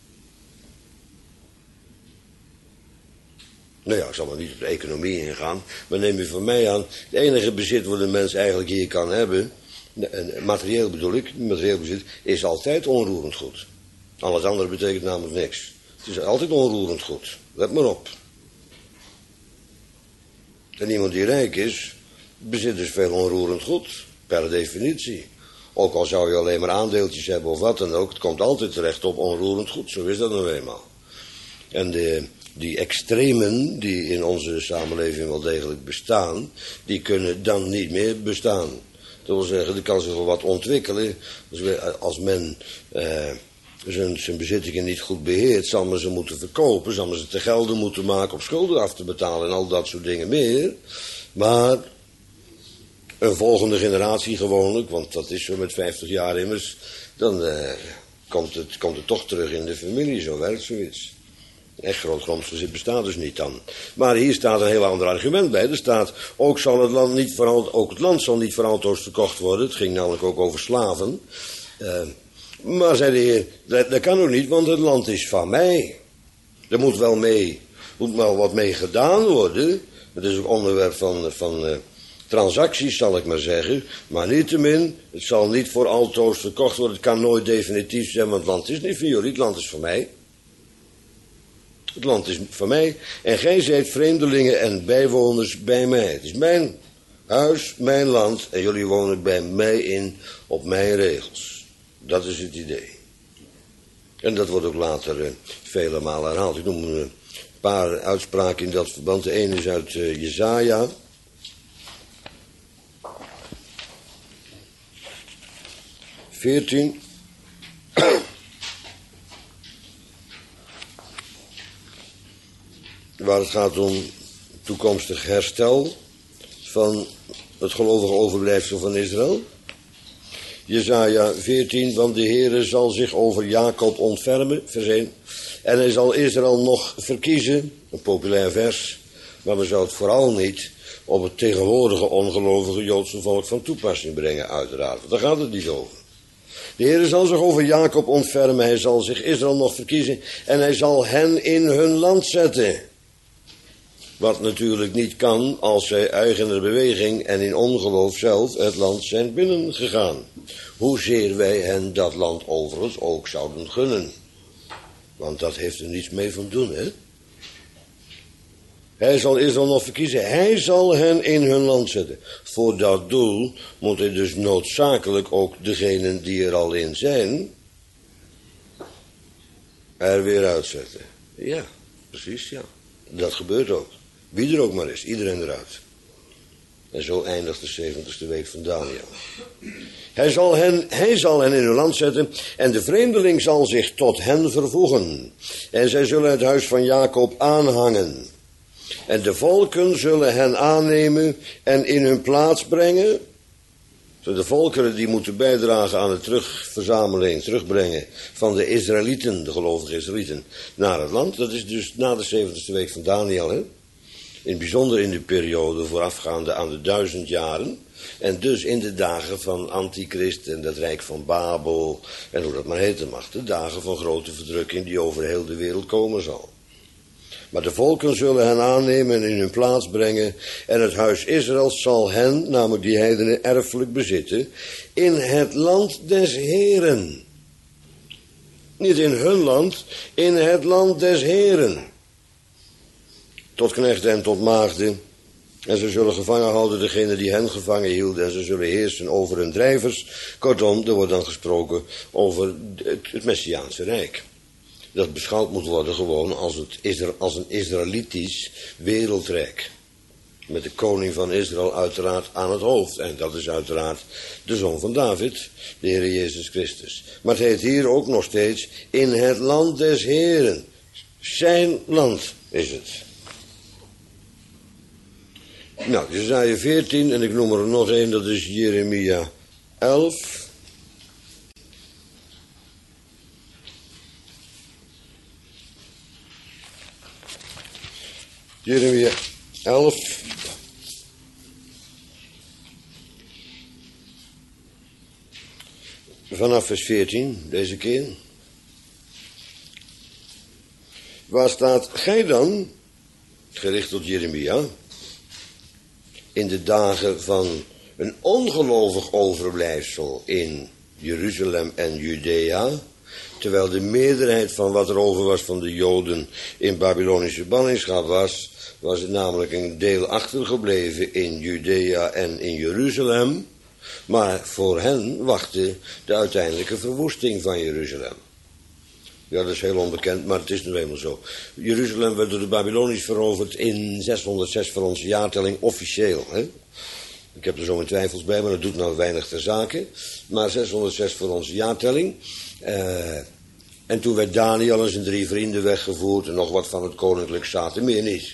Nou ja, ik zal maar niet op de economie ingaan, maar neem je van mij aan, het enige bezit wat een mens eigenlijk hier kan hebben, en materieel bedoel ik, materieel bezit, is altijd onroerend goed. Al het andere betekent namelijk niks. Het is altijd onroerend goed. Let maar op. En iemand die rijk is, bezit dus veel onroerend goed, per definitie. Ook al zou je alleen maar aandeeltjes hebben of wat dan ook, het komt altijd terecht op onroerend goed. Zo is dat nou eenmaal. En de, die extremen die in onze samenleving wel degelijk bestaan, die kunnen dan niet meer bestaan. Dat wil zeggen, er kan zich wel wat ontwikkelen. Als men eh, zijn, zijn bezittingen niet goed beheert, zal men ze moeten verkopen, zal men ze te gelden moeten maken om schulden af te betalen en al dat soort dingen meer. Maar een volgende generatie gewoonlijk, want dat is zo met vijftig jaar immers, dan eh, komt, het, komt het toch terug in de familie, zo werkt zoiets. Echt groot grondbezit bestaat dus niet dan. Maar hier staat een heel ander argument bij. Er staat, ook, zal het, land niet voor, ook het land zal niet voor altoos verkocht worden. Het ging namelijk ook over slaven. Uh, maar zei de Heer, dat, dat kan ook niet, want het land is van mij. Er moet wel, mee, moet wel wat mee gedaan worden. Het is ook onderwerp van, van uh, transacties, zal ik maar zeggen. Maar niettemin, het zal niet voor altoos verkocht worden. Het kan nooit definitief zijn, want het land is niet van jullie, het land is van mij. Het land is van mij en gij zijt vreemdelingen en bijwoners bij mij. Het is mijn huis, mijn land en jullie wonen bij mij in op mijn regels. Dat is het idee. En dat wordt ook later uh, vele malen herhaald. Ik noem een paar uitspraken in dat verband. De ene is uit uh, Jesaja. veertien. Waar het gaat om toekomstig herstel van het gelovige overblijfsel van Israël. Jesaja veertien, want de Heere zal zich over Jacob ontfermen, vers één. En hij zal Israël nog verkiezen, een populair vers. Maar we zouden het vooral niet op het tegenwoordige ongelovige Joodse volk van toepassing brengen, uiteraard. Want daar gaat het niet over. De Heere zal zich over Jacob ontfermen, hij zal zich Israël nog verkiezen en hij zal hen in hun land zetten. Wat natuurlijk niet kan als zij eigener beweging en in ongeloof zelf het land zijn binnengegaan. Hoezeer wij hen dat land overigens ook zouden gunnen. Want dat heeft er niets mee van doen, hè. Hij zal Israël nog verkiezen. Hij zal hen in hun land zetten. Voor dat doel moet hij dus noodzakelijk ook degenen die er al in zijn er weer uitzetten. Ja, precies, ja. Dat gebeurt ook. Wie er ook maar is, iedereen eruit. En zo eindigt de zeventigste week van Daniel. Hij zal, hen, hij zal hen in hun land zetten en de vreemdeling zal zich tot hen vervoegen. En zij zullen het huis van Jacob aanhangen. En de volken zullen hen aannemen en in hun plaats brengen. De volkeren die moeten bijdragen aan de terugverzameling, terugbrengen van de Israëlieten, de gelovige Israëlieten, naar het land. Dat is dus na de zeventigste week van Daniel, hè. In het bijzonder in de periode voorafgaande aan de duizend jaren. En dus in de dagen van Antichrist en het Rijk van Babel. En hoe dat maar heten mag. De dagen van grote verdrukking die over heel de wereld komen zal. Maar de volken zullen hen aannemen en in hun plaats brengen. En het huis Israël zal hen, namelijk die heidenen, erfelijk bezitten. In het land des Heren. Niet in hun land, in het land des Heren. Tot knechten en tot maagden. En ze zullen gevangen houden degene die hen gevangen hielden. En ze zullen heersen over hun drijvers. Kortom, er wordt dan gesproken over het, het Messiaanse Rijk. Dat beschouwd moet worden gewoon als, het, als een Israëlitisch wereldrijk. Met de koning van Israël uiteraard aan het hoofd. En dat is uiteraard de zoon van David, de Heer Jezus Christus. Maar het heet hier ook nog steeds in het land des Heren. Zijn land is het. Nou, Jesaja veertien en ik noem er nog één, dat is Jeremia elf. Jeremia elf. Vanaf vers veertien, deze keer. Waar staat, gij dan, gericht tot Jeremia, in de dagen van een ongelovig overblijfsel in Jeruzalem en Judea, terwijl de meerderheid van wat er over was van de Joden in Babylonische ballingschap was, was het namelijk een deel achtergebleven in Judea en in Jeruzalem, maar voor hen wachtte de uiteindelijke verwoesting van Jeruzalem. Ja, dat is heel onbekend, maar het is nu eenmaal zo. Jeruzalem werd door de Babyloniërs veroverd in zeshonderdzes voor onze jaartelling, officieel. Hè? Ik heb er zo mijn twijfels bij, maar dat doet nou weinig ter zake. Maar zeshonderdzes voor onze jaartelling. Uh, en toen werd Daniel en zijn drie vrienden weggevoerd en nog wat van het koninklijk zaten, meer niet.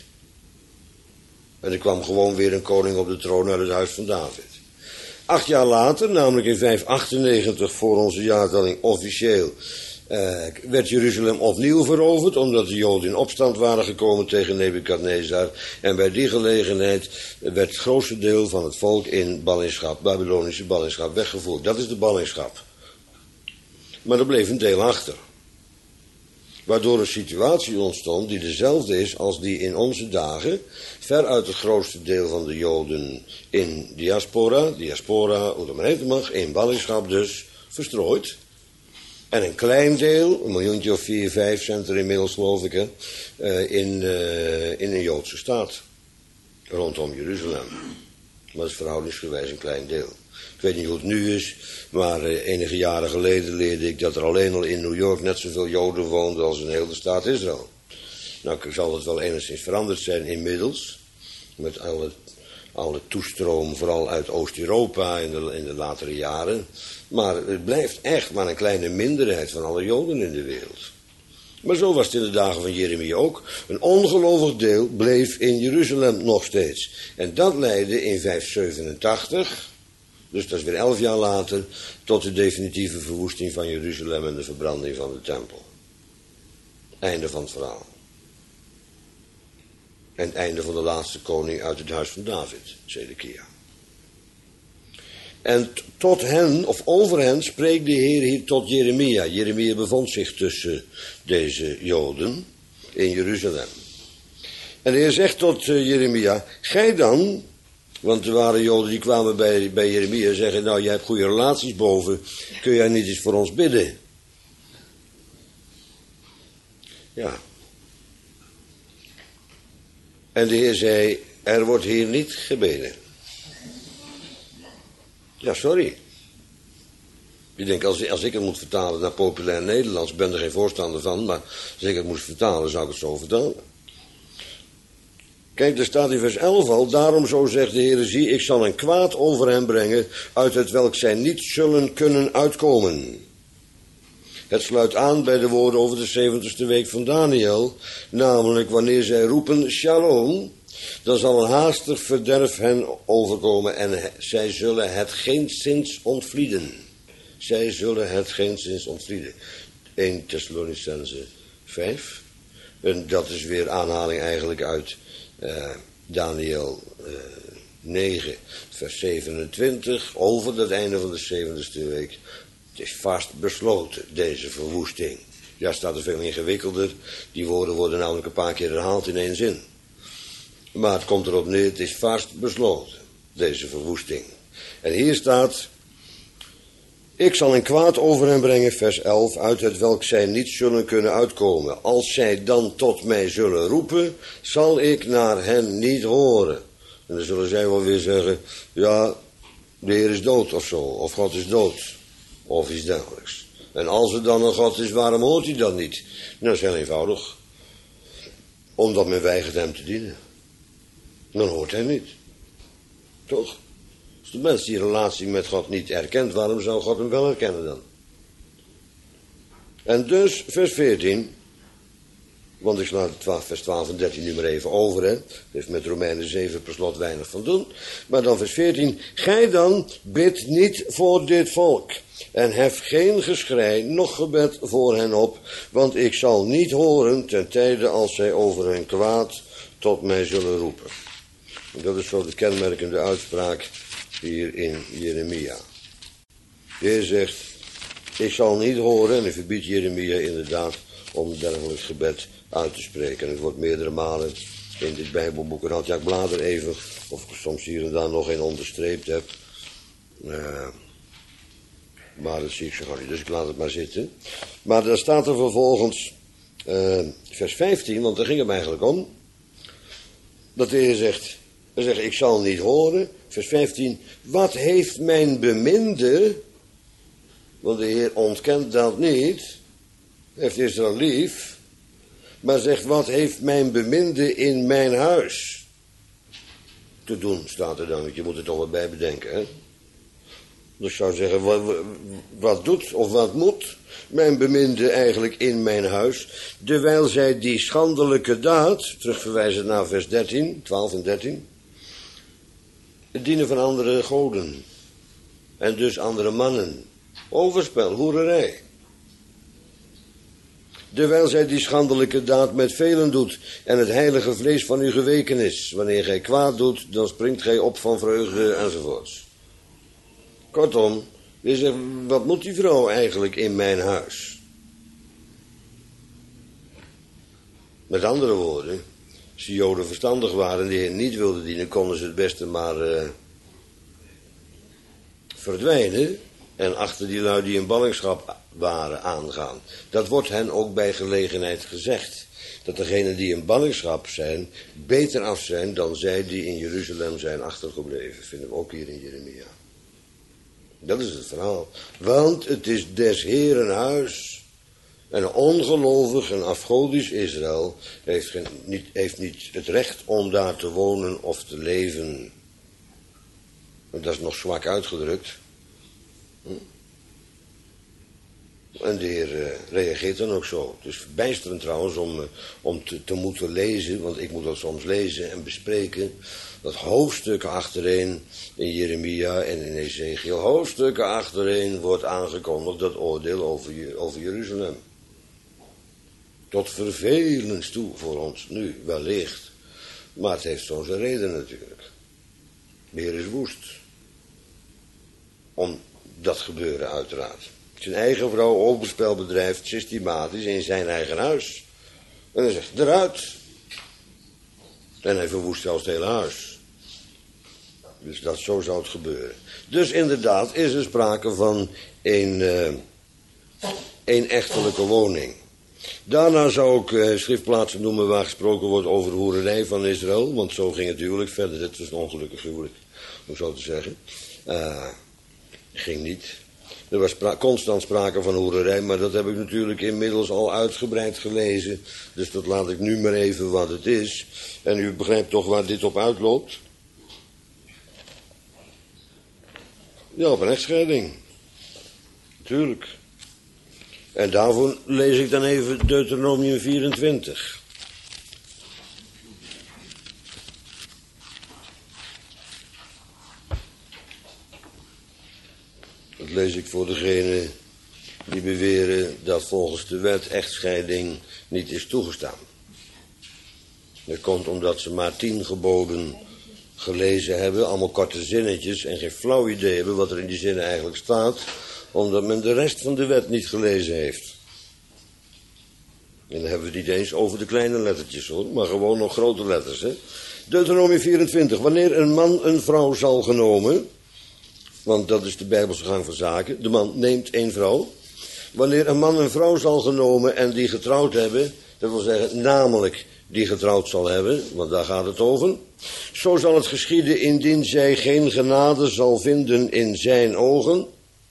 En er kwam gewoon weer een koning op de troon uit het huis van David. Acht jaar later, namelijk in vijfhonderdachtennegentig voor onze jaartelling officieel, Uh, werd Jeruzalem opnieuw veroverd, omdat de Joden in opstand waren gekomen tegen Nebukadnezar. En bij die gelegenheid werd het grootste deel van het volk in ballingschap, Babylonische ballingschap, weggevoerd. Dat is de ballingschap. Maar er bleef een deel achter. Waardoor een situatie ontstond die dezelfde is als die in onze dagen, ver uit het grootste deel van de Joden in diaspora, diaspora, hoe dat maar heten mag, in ballingschap dus, verstrooid. En een klein deel, een miljoentje of vier, vijf cent er inmiddels geloof ik, hè, in, uh, in een Joodse staat. Rondom Jeruzalem. Maar dat is verhoudingsgewijs een klein deel. Ik weet niet hoe het nu is, maar uh, enige jaren geleden leerde ik dat er alleen al in New York net zoveel Joden woonden als in heel de staat Israël. Nou, zal het wel enigszins veranderd zijn inmiddels. Met alle, alle toestroom, vooral uit Oost-Europa in de, in de latere jaren. Maar het blijft echt maar een kleine minderheid van alle Joden in de wereld. Maar zo was het in de dagen van Jeremia ook. Een ongelovig deel bleef in Jeruzalem nog steeds. En dat leidde in vijfhonderdzevenentachtig, dus dat is weer elf jaar later, tot de definitieve verwoesting van Jeruzalem en de verbranding van de tempel. Einde van het verhaal. En het einde van de laatste koning uit het huis van David, Zedekia. En tot hen, of over hen, spreekt de Heer hier tot Jeremia. Jeremia bevond zich tussen deze Joden in Jeruzalem. En de Heer zegt tot uh, Jeremia, gij dan, want er waren Joden die kwamen bij, bij Jeremia en zeggen, nou, jij hebt goede relaties boven, kun jij niet eens voor ons bidden? Ja. En de Heer zei, er wordt hier niet gebeden. Ja, sorry. Ik denk, als, als ik het moet vertalen naar populair Nederlands, ik ben er geen voorstander van, maar als ik het moest vertalen, zou ik het zo vertalen. Kijk, er staat in vers elf al, daarom zo zegt de Heer, zie, ik zal een kwaad over hen brengen, uit het welk zij niet zullen kunnen uitkomen. Het sluit aan bij de woorden over de zeventigste week van Daniel, namelijk wanneer zij roepen shalom, dan zal een haastig verderf hen overkomen en zij zullen het geenszins ontvlieden. Zij zullen het geenszins ontvlieden. Eerste Thessalonicenzen vijf. En dat is weer aanhaling eigenlijk uit uh, Daniel uh, negen, vers zevenentwintig, over het einde van de zeventigste week. Het is vast besloten, deze verwoesting. Ja, staat er veel ingewikkelder. Die woorden worden namelijk een paar keer herhaald in één zin. Maar het komt erop neer, het is vast besloten, deze verwoesting. En hier staat: ik zal een kwaad over hen brengen, vers elf, uit het welk zij niet zullen kunnen uitkomen. Als zij dan tot mij zullen roepen, zal ik naar hen niet horen. En dan zullen zij wel weer zeggen, ja, de Heer is dood of zo, of God is dood, of iets dergelijks. En als er dan een God is, waarom hoort hij dan niet? Nou, dat is heel eenvoudig. Omdat men weigert hem te dienen. Dan hoort hij niet. Toch? Als de mens die relatie met God niet erkent, waarom zou God hem wel herkennen dan? En dus, vers veertien, want ik sla vers twaalf en dertien nu maar even over, hè. Dat heeft met Romeinen zeven per slot weinig van doen. Maar dan vers veertien, gij dan bidt niet voor dit volk, en hef geen geschrei, noch gebed voor hen op, want ik zal niet horen ten tijde als zij over hen kwaad tot mij zullen roepen. En dat is zo de kenmerkende uitspraak hier in Jeremia. De Heer zegt, ik zal niet horen, en hij verbiedt Jeremia inderdaad om dergelijk gebed uit te spreken. En het wordt meerdere malen in dit Bijbelboek, en had Jack Blader even, of ik soms hier en daar nog een onderstreept heb. Uh, maar dat zie ik zo gauw niet, dus ik laat het maar zitten. Maar daar staat er vervolgens uh, vers vijftien, want daar ging het eigenlijk om, dat de Heer zegt, hij zegt, ik zal niet horen. Vers vijftien, wat heeft mijn beminde, want de Heer ontkent dat niet, heeft Israël lief, maar zegt, wat heeft mijn beminde in mijn huis te doen, staat er dan, je moet er toch wat bij bedenken, hè. Dus ik zou zeggen, wat, wat doet of wat moet mijn beminde eigenlijk in mijn huis, terwijl zij die schandelijke daad, terugverwijzen naar vers dertien, twaalf en dertien, het dienen van andere goden, en dus andere mannen, overspel, hoererij. Terwijl zij die schandelijke daad met velen doet, en het heilige vlees van u geweken is. Wanneer gij kwaad doet, dan springt gij op van vreugde, enzovoorts. Kortom, je zegt, wat moet die vrouw eigenlijk in mijn huis? Met andere woorden, als die Joden verstandig waren en die Heer niet wilden dienen, konden ze het beste maar uh, verdwijnen en achter die lui die in ballingschap waren aangaan. Dat wordt hen ook bij gelegenheid gezegd. Dat degenen die in ballingschap zijn, beter af zijn dan zij die in Jeruzalem zijn achtergebleven. Vinden we ook hier in Jeremia. Dat is het verhaal. Want het is des Heeren huis. En een ongelovig en afgodisch Israël heeft, geen, niet, heeft niet het recht om daar te wonen of te leven. En dat is nog zwak uitgedrukt. Hm? En de Heer uh, reageert dan ook zo. Het is verbijsterend trouwens om, uh, om te, te moeten lezen, want ik moet dat soms lezen en bespreken, dat hoofdstukken achtereen in Jeremia en in Ezekiel, hoofdstukken achtereen wordt aangekondigd dat oordeel over, over Jeruzalem. Tot vervelens toe voor ons nu, wellicht. Maar het heeft zo zijn reden natuurlijk. De Heer is woest. Om dat gebeuren uiteraard. Zijn eigen vrouw overspel bedrijft systematisch in zijn eigen huis. En hij zegt, eruit. En hij verwoest zelfs het hele huis. Dus dat zo zou het gebeuren. Dus inderdaad is er sprake van een, uh, een echtelijke woning. Daarna zou ik uh, schriftplaatsen noemen waar gesproken wordt over de hoererij van Israël. Want zo ging het huwelijk verder. Het was een ongelukkig huwelijk, om zo te zeggen. Uh, ging niet. Er was spra- constant sprake van hoererij, maar dat heb ik natuurlijk inmiddels al uitgebreid gelezen. Dus dat laat ik nu maar even wat het is. En u begrijpt toch waar dit op uitloopt? Ja, op een echtscheiding. Tuurlijk. En daarvoor lees ik dan even Deuteronomium vierentwintig. Dat lees ik voor degenen die beweren dat volgens de wet echtscheiding niet is toegestaan. Dat komt omdat ze maar tien geboden gelezen hebben, allemaal korte zinnetjes en geen flauw idee hebben wat er in die zinnen eigenlijk staat, omdat men de rest van de wet niet gelezen heeft. En dan hebben we het niet eens over de kleine lettertjes hoor, maar gewoon nog grote letters. Hè? Deuteronomium vierentwintig. Wanneer een man een vrouw zal genomen, want dat is de Bijbelse gang van zaken. De man neemt één vrouw. Wanneer een man een vrouw zal genomen en die getrouwd hebben, dat wil zeggen namelijk die getrouwd zal hebben, want daar gaat het over. Zo zal het geschieden indien zij geen genade zal vinden in zijn ogen,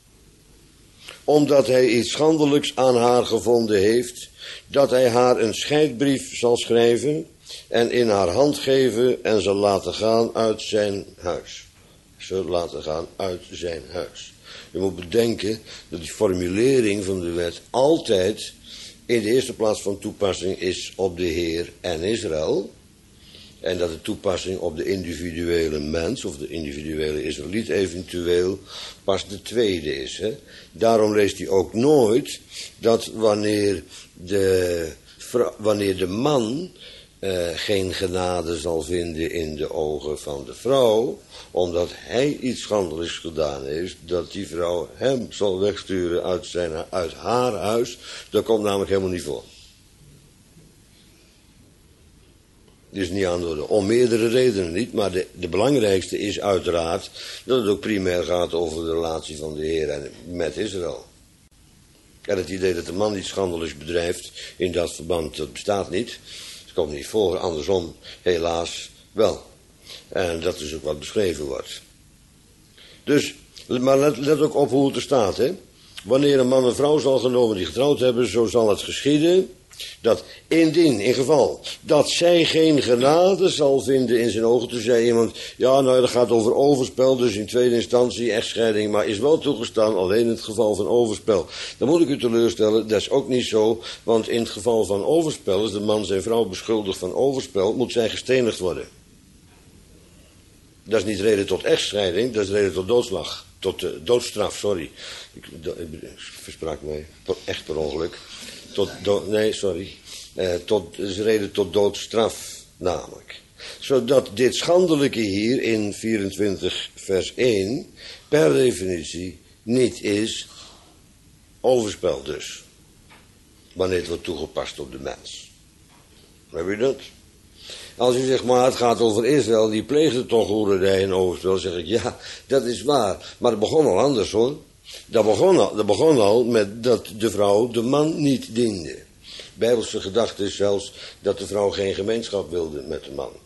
omdat hij iets schandelijks aan haar gevonden heeft, dat hij haar een scheidbrief zal schrijven en in haar hand geven en zal laten gaan uit zijn huis. Zal laten gaan uit zijn huis. Je moet bedenken dat die formulering van de wet altijd in de eerste plaats van toepassing is op de Heer en Israël. En dat de toepassing op de individuele mens, of de individuele Israëliet eventueel, pas de tweede is. Hè? Daarom leest hij ook nooit dat wanneer de, wanneer de man uh, geen genade zal vinden in de ogen van de vrouw, omdat hij iets schandelijks gedaan heeft, dat die vrouw hem zal wegsturen uit, zijn, uit haar huis. Dat komt namelijk helemaal niet voor. Dus niet aan de orde. Om meerdere redenen niet, maar de, de belangrijkste is uiteraard dat het ook primair gaat over de relatie van de Heer en met Israël. En het idee dat de man iets schandelijks bedrijft in dat verband, dat bestaat niet. Het komt niet voor, andersom helaas wel. En dat is ook wat beschreven wordt. Dus, maar let, let ook op hoe het er staat, hè. Wanneer een man en vrouw zal genomen die getrouwd hebben, zo zal het geschieden, dat indien, in geval, dat zij geen genade zal vinden in zijn ogen. Toen zei iemand, ja nou dat gaat over overspel, dus in tweede instantie echtscheiding, maar is wel toegestaan alleen in het geval van overspel. Dan moet ik u teleurstellen, dat is ook niet zo, want in het geval van overspel, als de man zijn vrouw beschuldigt van overspel, moet zij gestenigd worden. Dat is niet reden tot echtscheiding, dat is reden tot doodslag. Tot uh, doodstraf, sorry. Ik, do, ik versprak mij, echt per ongeluk. Tot do, nee, sorry. Uh, tot, is reden tot doodstraf, namelijk. Zodat dit schandelijke hier in vierentwintig vers één per definitie niet is overspel dus. Wanneer het wordt toegepast op de mens. Heb je dat? Als u zegt, maar het gaat over Israël, die pleegde toch hoererij en overspel, zeg ik, ja, dat is waar. Maar het begon al anders, hoor. Dat begon al, dat begon al met dat de vrouw de man niet diende. Bijbelse gedachte is zelfs dat de vrouw geen gemeenschap wilde met de man.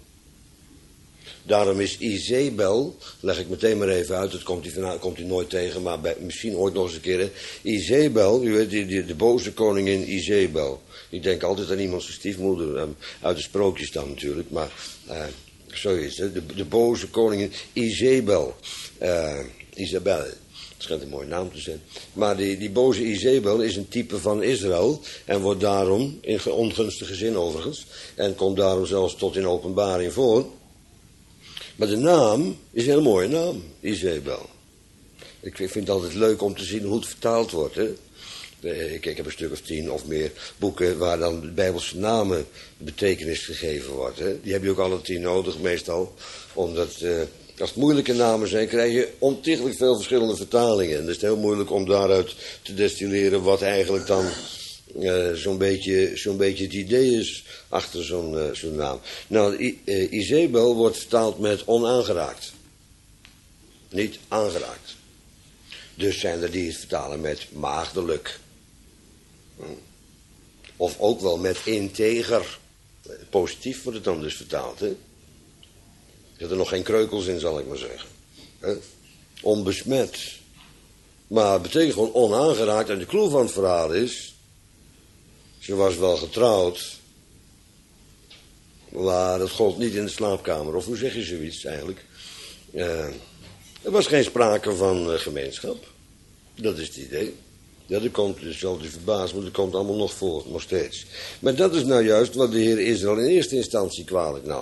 Daarom is Izebel, leg ik meteen maar even uit, dat komt hij, van, komt hij nooit tegen, maar bij, misschien ooit nog eens een keer. Hè. Izebel, u weet, die, die, de boze koningin Izebel. Ik denk altijd aan iemands stiefmoeder, um, uit de sprookjes dan natuurlijk, maar uh, zoiets. Hè. De, de boze koningin Izebel. Uh, Isabel, het schijnt een mooie naam te zijn. Maar die, die boze Izebel is een type van Israël en wordt daarom, in ongunstige zin overigens, en komt daarom zelfs tot in openbaring voor. Maar de naam is een hele mooie naam, Izebel. Ik vind het altijd leuk om te zien hoe het vertaald wordt. Hè? Ik, ik heb een stuk of tien of meer boeken waar dan de Bijbelse namen betekenis gegeven wordt. Hè? Die heb je ook alle tien nodig meestal. Omdat uh, als het moeilijke namen zijn, krijg je ontiegelijk veel verschillende vertalingen. En het is heel moeilijk om daaruit te destilleren wat eigenlijk dan uh, zo'n beetje, zo'n beetje het idee is achter zo'n uh, zo'n naam. Nou, I, uh, Izebel wordt vertaald met onaangeraakt. Niet aangeraakt. Dus zijn er die het vertalen met maagdelijk. Of ook wel met integer. Positief wordt het dan dus vertaald. Hè? Er zitten nog geen kreukels in, zal ik maar zeggen. Hè? Onbesmet. Maar het betekent gewoon onaangeraakt. En de clue van het verhaal is, ze was wel getrouwd, maar dat gold niet in de slaapkamer. Of hoe zeg je zoiets eigenlijk? Uh, er was geen sprake van uh, gemeenschap. Dat is het idee. Ja, dat komt, dus zal u verbazen, maar dat komt allemaal nog voor, nog steeds. Maar dat is nou juist wat de Heer Israël in eerste instantie kwalijk nam.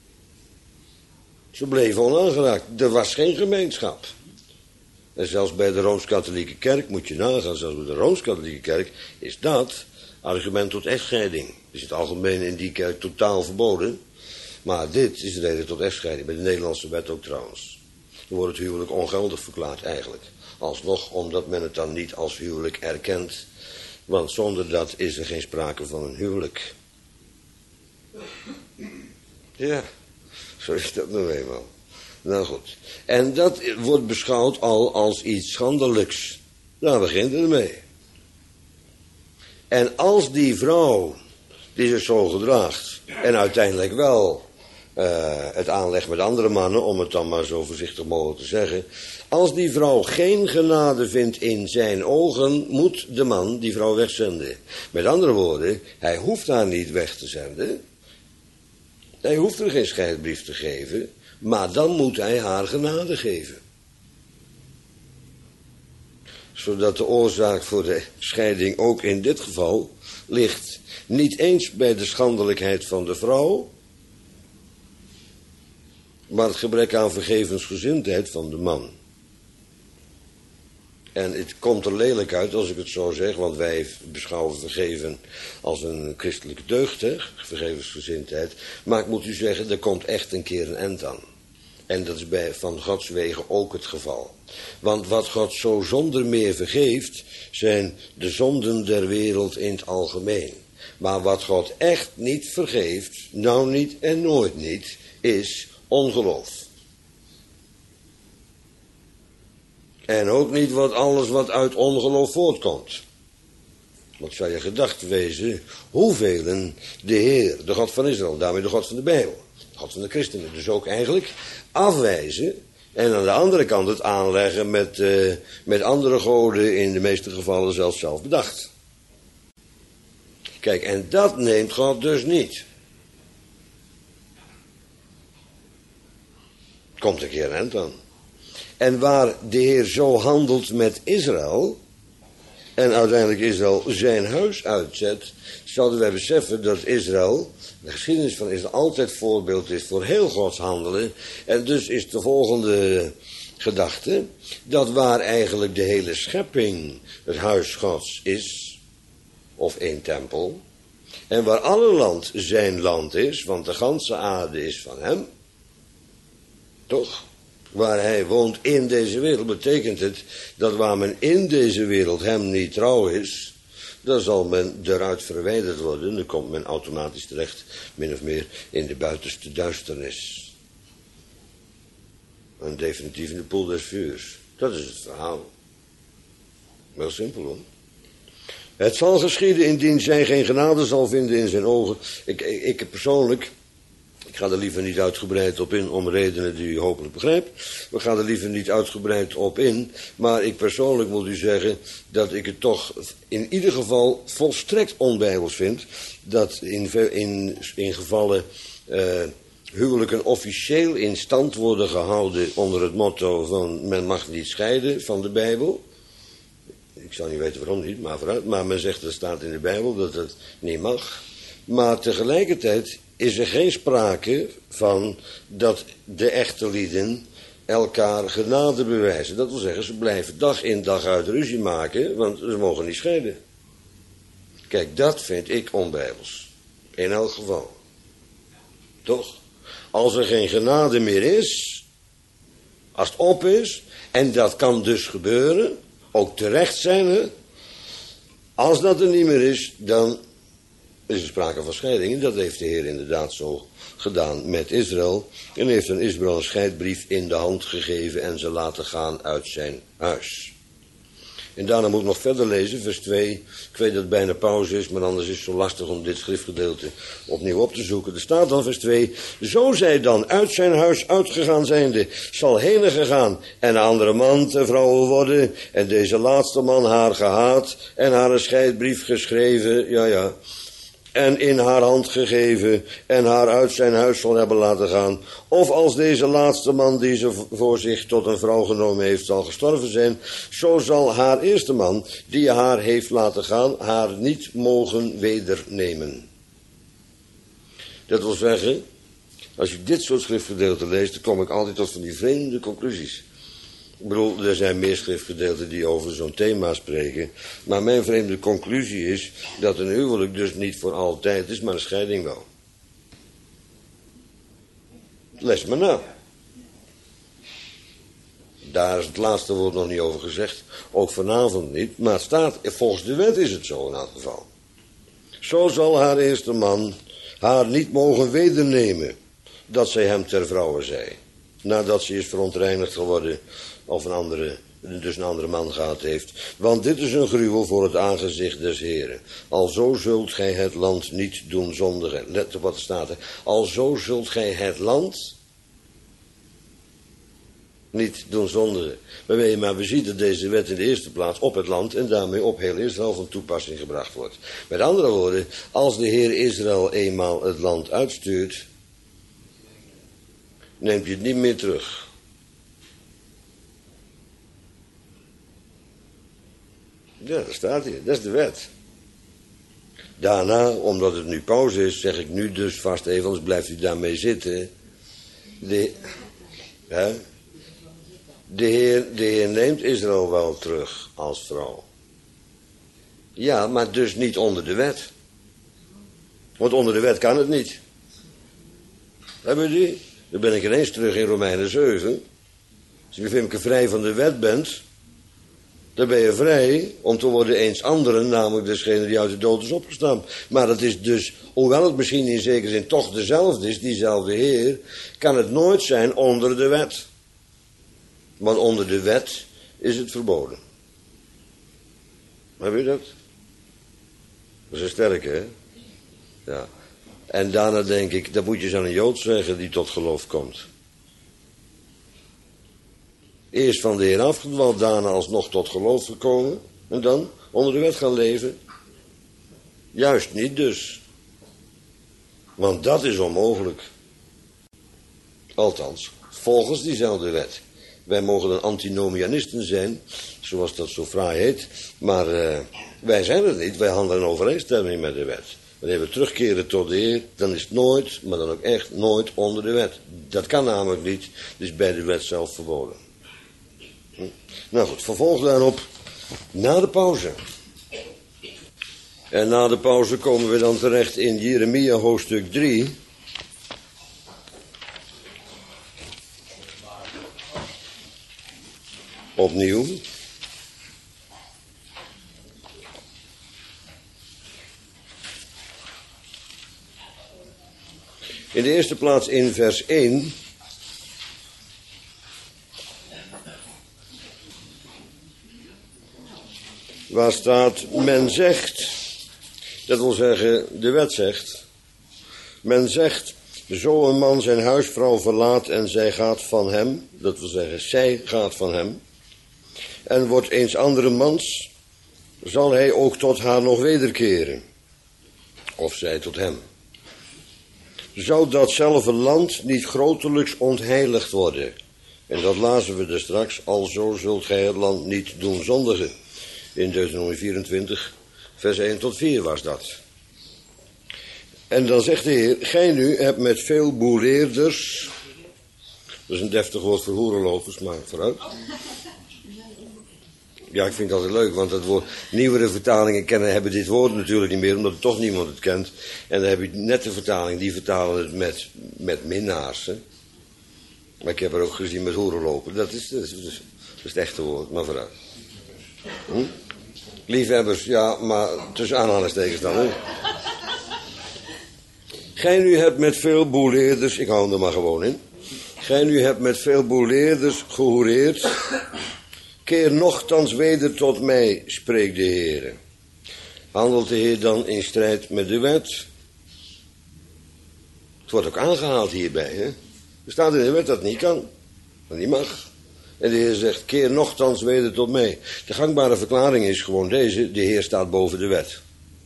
Ze bleven onaangeraakt. Er was geen gemeenschap. En zelfs bij de Rooms-Katholieke Kerk, moet je nagaan, zelfs bij de Rooms-Katholieke Kerk, is dat argument tot echtscheiding. Is het algemeen in die kerk totaal verboden. Maar dit is de reden tot echtscheiding. Bij de Nederlandse wet ook trouwens. Dan wordt het huwelijk ongeldig verklaard eigenlijk. Alsnog omdat men het dan niet als huwelijk erkent. Want zonder dat is er geen sprake van een huwelijk. Ja, zo is dat nou eenmaal. Nou goed. En dat wordt beschouwd al als iets schandelijks. Daar begint het mee. En als die vrouw, die zich zo gedraagt, en uiteindelijk wel uh, het aanlegt met andere mannen, om het dan maar zo voorzichtig mogelijk te zeggen, als die vrouw geen genade vindt in zijn ogen, moet de man die vrouw wegzenden. Met andere woorden, hij hoeft haar niet weg te zenden. Hij hoeft er geen scheidbrief te geven, maar dan moet hij haar genade geven. Zodat de oorzaak voor de scheiding ook in dit geval ligt niet eens bij de schandelijkheid van de vrouw, maar het gebrek aan vergevensgezindheid van de man. En het komt er lelijk uit als ik het zo zeg, want wij beschouwen vergeven als een christelijke deugd, hè, vergevensgezindheid. Maar ik moet u zeggen, er komt echt een keer een eind aan. En dat is bij van Gods wegen ook het geval. Want wat God zo zonder meer vergeeft, zijn de zonden der wereld in het algemeen. Maar wat God echt niet vergeeft, nou niet en nooit niet, is ongeloof. En ook niet wat alles wat uit ongeloof voortkomt. Wat zou je gedacht wezen, hoeveel de Heer, de God van Israël, daarmee de God van de Bijbel, de God van de christenen, dus ook eigenlijk afwijzen en aan de andere kant het aanleggen met, uh, met andere goden, in de meeste gevallen zelfs zelf bedacht. Kijk, en dat neemt God dus niet. Komt een keer een eind aan. En waar de Heer zo handelt met Israël, en uiteindelijk Israël zijn huis uitzet, zouden wij beseffen dat Israël, de geschiedenis van Israël, altijd voorbeeld is voor heel Gods handelen. En dus is de volgende gedachte, dat waar eigenlijk de hele schepping het huis Gods is, of één tempel, en waar alle land zijn land is, want de ganse aarde is van hem, toch? Waar hij woont in deze wereld, betekent het dat waar men in deze wereld hem niet trouw is, dan zal men eruit verwijderd worden. Dan komt men automatisch terecht, min of meer, in de buitenste duisternis. En definitief in de poel des vuurs. Dat is het verhaal. Wel simpel hoor. Het zal geschieden indien zij geen genade zal vinden in zijn ogen. Ik, ik, ik persoonlijk... Ik ga er liever niet uitgebreid op in, om redenen die u hopelijk begrijpt. We gaan er liever niet uitgebreid op in. Maar ik persoonlijk moet u zeggen dat ik het toch in ieder geval volstrekt onbijbels vind. Dat in, in, in gevallen uh, huwelijken officieel in stand worden gehouden onder het motto van men mag niet scheiden van de Bijbel. Ik zou niet weten waarom niet, maar vooruit. Maar men zegt er staat in de Bijbel dat het niet mag. Maar tegelijkertijd is er geen sprake van dat de echte lieden elkaar genade bewijzen. Dat wil zeggen, ze blijven dag in dag uit ruzie maken, want ze mogen niet scheiden. Kijk, dat vind ik onbijbels. In elk geval. Toch? Als er geen genade meer is, als het op is, en dat kan dus gebeuren, ook terecht zijn, hè? Als dat er niet meer is, dan is er sprake van scheiding. Dat heeft de Heer inderdaad zo gedaan met Israël. En heeft aan Israël een scheidbrief in de hand gegeven en ze laten gaan uit zijn huis. En daarna moet ik nog verder lezen, vers twee. Ik weet dat het bijna pauze is, maar anders is het zo lastig om dit schriftgedeelte opnieuw op te zoeken. Er staat dan vers twee. Zo zij dan uit zijn huis uitgegaan zijnde, zal heen gegaan en een andere man te vrouwen worden. En deze laatste man haar gehaat en haar een scheidbrief geschreven. Ja, ja. En in haar hand gegeven en haar uit zijn huis zal hebben laten gaan. Of als deze laatste man die ze voor zich tot een vrouw genomen heeft zal gestorven zijn, zo zal haar eerste man die haar heeft laten gaan haar niet mogen wedernemen. Dat wil zeggen, als je dit soort schriftgedeelten leest, dan kom ik altijd tot van die vreemde conclusies. Ik bedoel, er zijn meer schriftgedeelten die over zo'n thema spreken. Maar mijn vreemde conclusie is dat een huwelijk dus niet voor altijd is, maar een scheiding wel. Les maar na. Daar is het laatste woord nog niet over gezegd. Ook vanavond niet. Maar het staat, volgens de wet is het zo in elk geval. Zo zal haar eerste man haar niet mogen wedernemen dat zij hem ter vrouwe zei. Nadat ze is verontreinigd geworden of een andere, dus een andere man gehad heeft. Want dit is een gruwel voor het aangezicht des Heren. Alzo zult gij het land niet doen zondigen. Let op wat er staat. Hè. Alzo zult gij het land niet doen zondigen. Maar we zien dat deze wet in de eerste plaats op het land en daarmee op heel Israël van toepassing gebracht wordt. Met andere woorden, als de Heer Israël eenmaal het land uitstuurt, neemt je het niet meer terug. Ja, daar staat hij. Dat is de wet. Daarna, omdat het nu pauze is, zeg ik nu dus vast even, anders blijft u daarmee zitten. De, hè, de, Heer, de Heer neemt Israël wel terug als vrouw. Ja, maar dus niet onder de wet. Want onder de wet kan het niet. Hebben we die? Dan ben ik ineens terug in Romeinen zeven. Als je Wimke vrij van de wet bent, dan ben je vrij om te worden eens anderen, namelijk degene die uit de dood is opgestaan. Maar dat is dus, hoewel het misschien in zekere zin toch dezelfde is, diezelfde Heer, kan het nooit zijn onder de wet. Want onder de wet is het verboden. Heb je dat? Dat is een sterke, hè? Ja. En daarna denk ik, dat moet je eens aan een Jood zeggen die tot geloof komt. Eerst van de Heer afgedwaald, daarna alsnog tot geloof gekomen. En dan onder de wet gaan leven. Juist niet dus. Want dat is onmogelijk. Althans, volgens diezelfde wet. Wij mogen dan antinomianisten zijn, zoals dat zo fraai heet. Maar uh, wij zijn het niet, wij handelen in overeenstemming met de wet. Wanneer we terugkeren tot de Heer, dan is het nooit, maar dan ook echt nooit onder de wet. Dat kan namelijk niet, dus bij de wet zelf verboden. Hm? Nou goed, vervolgens daarop, na de pauze. En na de pauze komen we dan terecht in Jeremia hoofdstuk drie. Opnieuw. In de eerste plaats in vers één. Waar staat, men zegt, dat wil zeggen, de wet zegt. Men zegt, zo een man zijn huisvrouw verlaat en zij gaat van hem. Dat wil zeggen, zij gaat van hem. En wordt eens andere mans, zal hij ook tot haar nog wederkeren. Of zij tot hem. Zou datzelfde land niet grotelijks ontheiligd worden? En dat lazen we er straks, alzo zult gij het land niet doen zondigen. In Deuteronomie vierentwintig, vers één tot vier was dat. En dan zegt de Heer, gij nu hebt met veel boeleerders, dat is een deftig woord voor hoerenlopers, maar vooruit. Ja, ik vind het altijd leuk, want dat woord, nieuwere vertalingen kennen, hebben dit woord natuurlijk niet meer, omdat toch niemand het kent. En dan heb je net de vertaling, die vertalen het met, met minnaars. Hè? Maar ik heb er ook gezien met hoerenlopen. Dat is, dat is, dat is het echte woord, maar vooruit. Hm? Liefhebbers, ja, maar tussen aanhalingstekens dan. Hè? Gij nu hebt met veel boeleerders, ik hou hem er maar gewoon in. Gij nu hebt met veel boeleerders gehoereerd. Keer nochtans weder tot mij, spreekt de Heer. Handelt de Heer dan in strijd met de wet? Het wordt ook aangehaald hierbij. Hè? Er staat in de wet dat het niet kan. Dat niet mag. En de Heer zegt, keer nochtans weder tot mij. De gangbare verklaring is gewoon deze. De Heer staat boven de wet.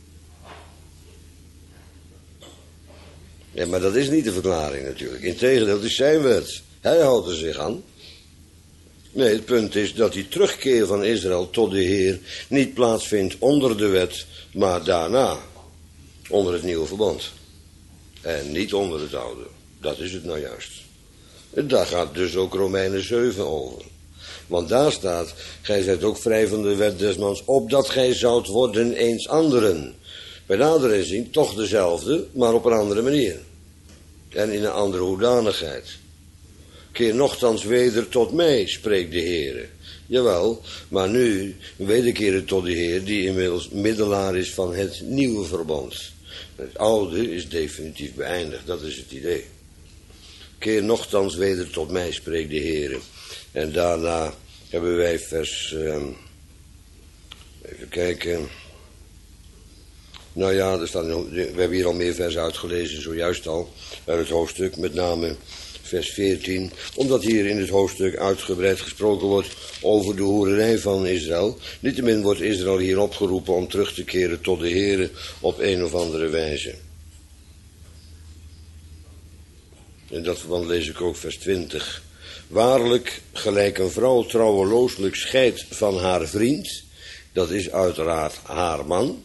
Ja, maar dat is niet de verklaring natuurlijk. Integendeel, het is zijn wet. Hij houdt er zich aan. Nee, het punt is dat die terugkeer van Israël tot de Heer niet plaatsvindt onder de wet, maar daarna onder het nieuwe verbond. En niet onder het oude. Dat is het nou juist. En daar gaat dus ook Romeinen zeven over. Want daar staat, gij zijt ook vrij van de wet des mans, opdat gij zoudt worden eens anderen. Bij nader inzien toch dezelfde, maar op een andere manier. En in een andere hoedanigheid. Keer nochtans weder tot mij, spreekt de Heere. Jawel, maar nu wederkeren tot de Heer, die inmiddels middelaar is van het nieuwe verbond. Het oude is definitief beëindigd, dat is het idee. Keer nochtans weder tot mij, spreekt de Heere. En daarna hebben wij vers... Uh, even kijken... Nou ja, er staan, we hebben hier al meer vers uitgelezen, zojuist al, uit het hoofdstuk, met name vers veertien. Omdat hier in het hoofdstuk uitgebreid gesproken wordt over de hoererij van Israël. Niettemin wordt Israël hier opgeroepen om terug te keren tot de Heere op een of andere wijze. In dat verband lees ik ook vers twintig. Waarlijk, gelijk een vrouw trouwelooselijk scheidt van haar vriend, dat is uiteraard haar man.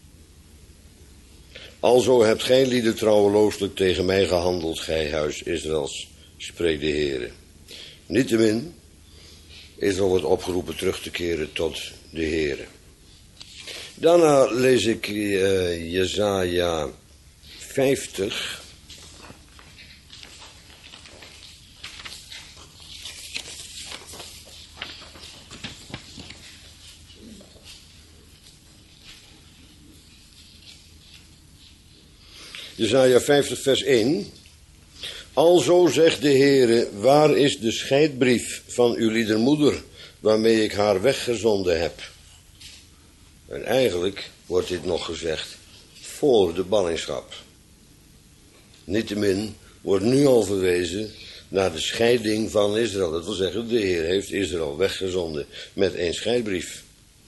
Alzo hebt gij lieden trouwelooselijk tegen mij gehandeld, gij huis Israëls, spreekt de Heere. Niettemin, Israël wordt opgeroepen terug te keren tot de Heere. Daarna lees ik uh, Jesaja vijftig. Jesaja vijftig vers één. Alzo zegt de Heere, waar is de scheidbrief van uw lieder moeder, waarmee ik haar weggezonden heb? En eigenlijk wordt dit nog gezegd voor de ballingschap. Niettemin wordt nu al verwezen naar de scheiding van Israël. Dat wil zeggen, de Heer heeft Israël weggezonden met één scheidbrief.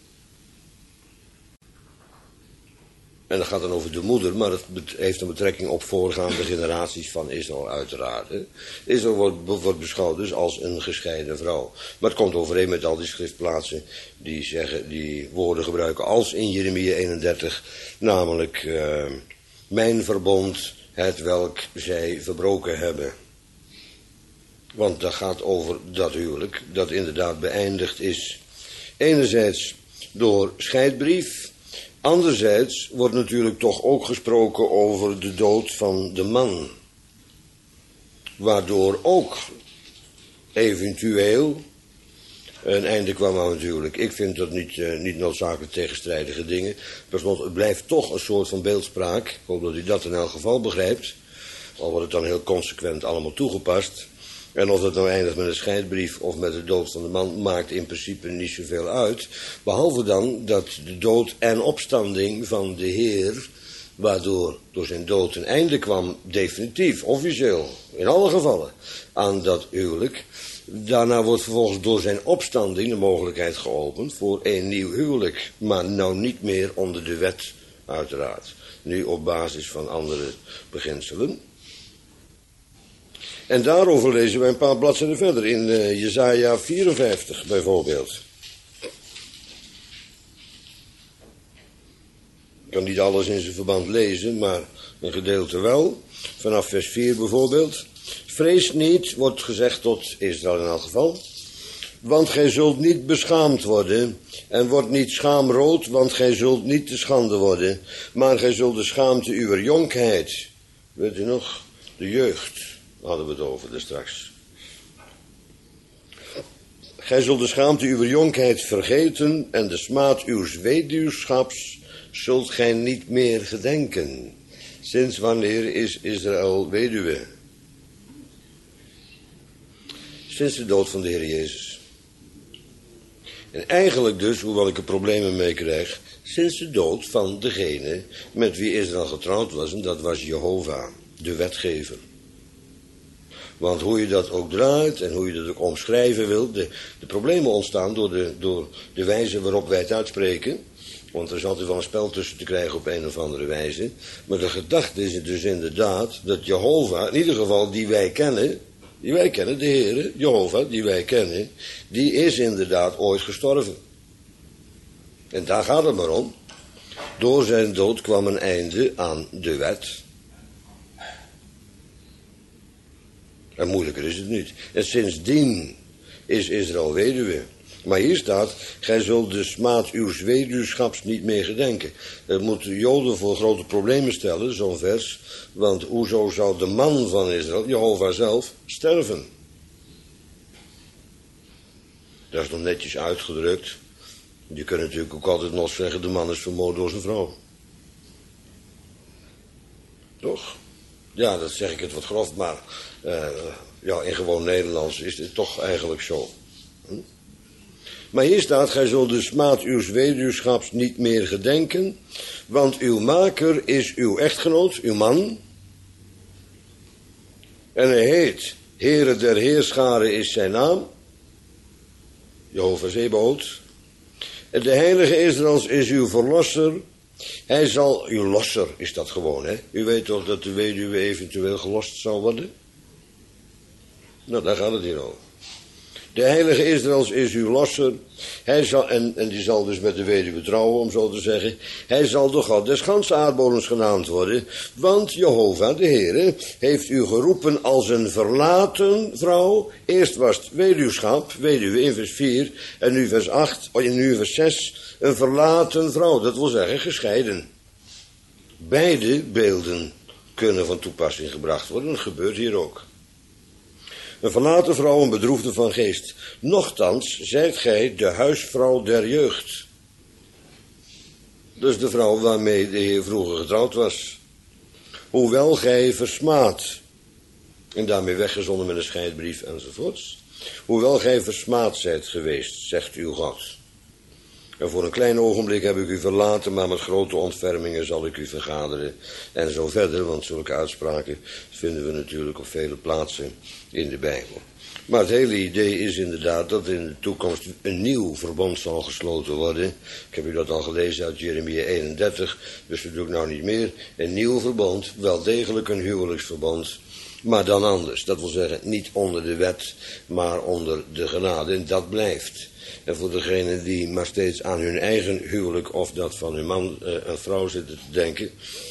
En dat gaat dan over de moeder, maar het heeft een betrekking op voorgaande generaties van Israël uiteraard. Hè. Israël wordt, wordt beschouwd dus als een gescheiden vrouw. Maar het komt overeen met al die schriftplaatsen die, zeggen, die woorden gebruiken als in Jeremia eenendertig. Namelijk, uh, mijn verbond, het welk zij verbroken hebben. Want dat gaat over dat huwelijk, dat inderdaad beëindigd is. Enerzijds door scheidbrief. Anderzijds wordt natuurlijk toch ook gesproken over de dood van de man. Waardoor ook eventueel een einde kwam aan natuurlijk. Ik vind dat niet, uh, niet noodzakelijk tegenstrijdige dingen. Tenslotte, het blijft toch een soort van beeldspraak. Ik hoop dat u dat in elk geval begrijpt. Al wordt het dan heel consequent allemaal toegepast. En of het nou eindigt met een scheidbrief of met de dood van de man, maakt in principe niet zoveel uit. Behalve dan dat de dood en opstanding van de Heer, waardoor door zijn dood een einde kwam, definitief, officieel, in alle gevallen, aan dat huwelijk. Daarna wordt vervolgens door zijn opstanding de mogelijkheid geopend voor een nieuw huwelijk. Maar nou niet meer onder de wet, uiteraard. Nu op basis van andere beginselen. En daarover lezen wij een paar bladzijden verder in uh, Jesaja vierenvijftig bijvoorbeeld. Ik kan niet alles in zijn verband lezen, maar een gedeelte wel. Vanaf vers vier bijvoorbeeld. Vrees niet, wordt gezegd tot Israël in elk geval. Want gij zult niet beschaamd worden. En wordt niet schaamrood, want gij zult niet te schande worden. Maar gij zult de schaamte uwer jonkheid. Weet u nog? De jeugd. Hadden we het over daar straks. Gij zult de schaamte uw jonkheid vergeten en de smaad uws weduwschaps zult gij niet meer gedenken. Sinds wanneer is Israël weduwe? Sinds de dood van de Heer Jezus. En eigenlijk dus, hoewel ik er problemen mee krijg, sinds de dood van degene met wie Israël getrouwd was, en dat was Jehovah, de wetgever. Want hoe je dat ook draait en hoe je dat ook omschrijven wilt, de, de problemen ontstaan door de, door de wijze waarop wij het uitspreken. Want er is altijd wel een spel tussen te krijgen op een of andere wijze. Maar de gedachte is dus inderdaad dat Jehovah, in ieder geval die wij kennen, die wij kennen, de Heere, Jehovah, die wij kennen, die is inderdaad ooit gestorven. En daar gaat het maar om. Door zijn dood kwam een einde aan de wet. En moeilijker is het niet. En sindsdien is Israël weduwe. Maar hier staat, gij zult de smaad uws weduwschaps niet meer gedenken. Het moet de Joden voor grote problemen stellen, zo'n vers. Want hoezo zou de man van Israël, Jehovah zelf, sterven? Dat is nog netjes uitgedrukt. Je kunt natuurlijk ook altijd nog zeggen, de man is vermoord door zijn vrouw. Toch? Ja, dat zeg ik het wat grof, maar uh, ja, in gewoon Nederlands is het toch eigenlijk zo. Hm? Maar hier staat, gij zult de smaad uws weduwschaps niet meer gedenken, want uw maker is uw echtgenoot, uw man. En hij heet, Heere der Heerscharen is zijn naam, Jehovah Zebaoth. En de heilige Israëls is uw verlosser. Hij zal, uw losser is dat gewoon, hè. U weet toch dat de weduwe eventueel gelost zal worden? Nou, daar gaat het hier over. De heilige Israëls is uw losser. Hij zal, en, en die zal dus met de weduwe trouwen, om zo te zeggen. Hij zal de God des ganse aardbodems genaamd worden. Want Jehovah, de Heere, heeft u geroepen als een verlaten vrouw. Eerst was het weduwschap, weduwe in vers vier. En nu vers acht, en nu vers zes, een verlaten vrouw. Dat wil zeggen gescheiden. Beide beelden kunnen van toepassing gebracht worden. Dat gebeurt hier ook. Een verlaten vrouw, een bedroefde van geest. Nochtans zijt gij de huisvrouw der jeugd. Dus de vrouw waarmee de Heer vroeger getrouwd was. Hoewel gij versmaad. En daarmee weggezonden met een scheidbrief enzovoorts. Hoewel gij versmaad zijt geweest, zegt uw God. En voor een klein ogenblik heb ik u verlaten, maar met grote ontfermingen zal ik u vergaderen. En zo verder, want zulke uitspraken vinden we natuurlijk op vele plaatsen in de Bijbel. Maar het hele idee is inderdaad dat in de toekomst een nieuw verbond zal gesloten worden. Ik heb u dat al gelezen uit Jeremia eenendertig, dus dat doe ik nou niet meer. Een nieuw verbond, wel degelijk een huwelijksverbond, maar dan anders. Dat wil zeggen, niet onder de wet, maar onder de genade. En dat blijft. En voor degenen die maar steeds aan hun eigen huwelijk of dat van hun man uh, en vrouw zitten te denken,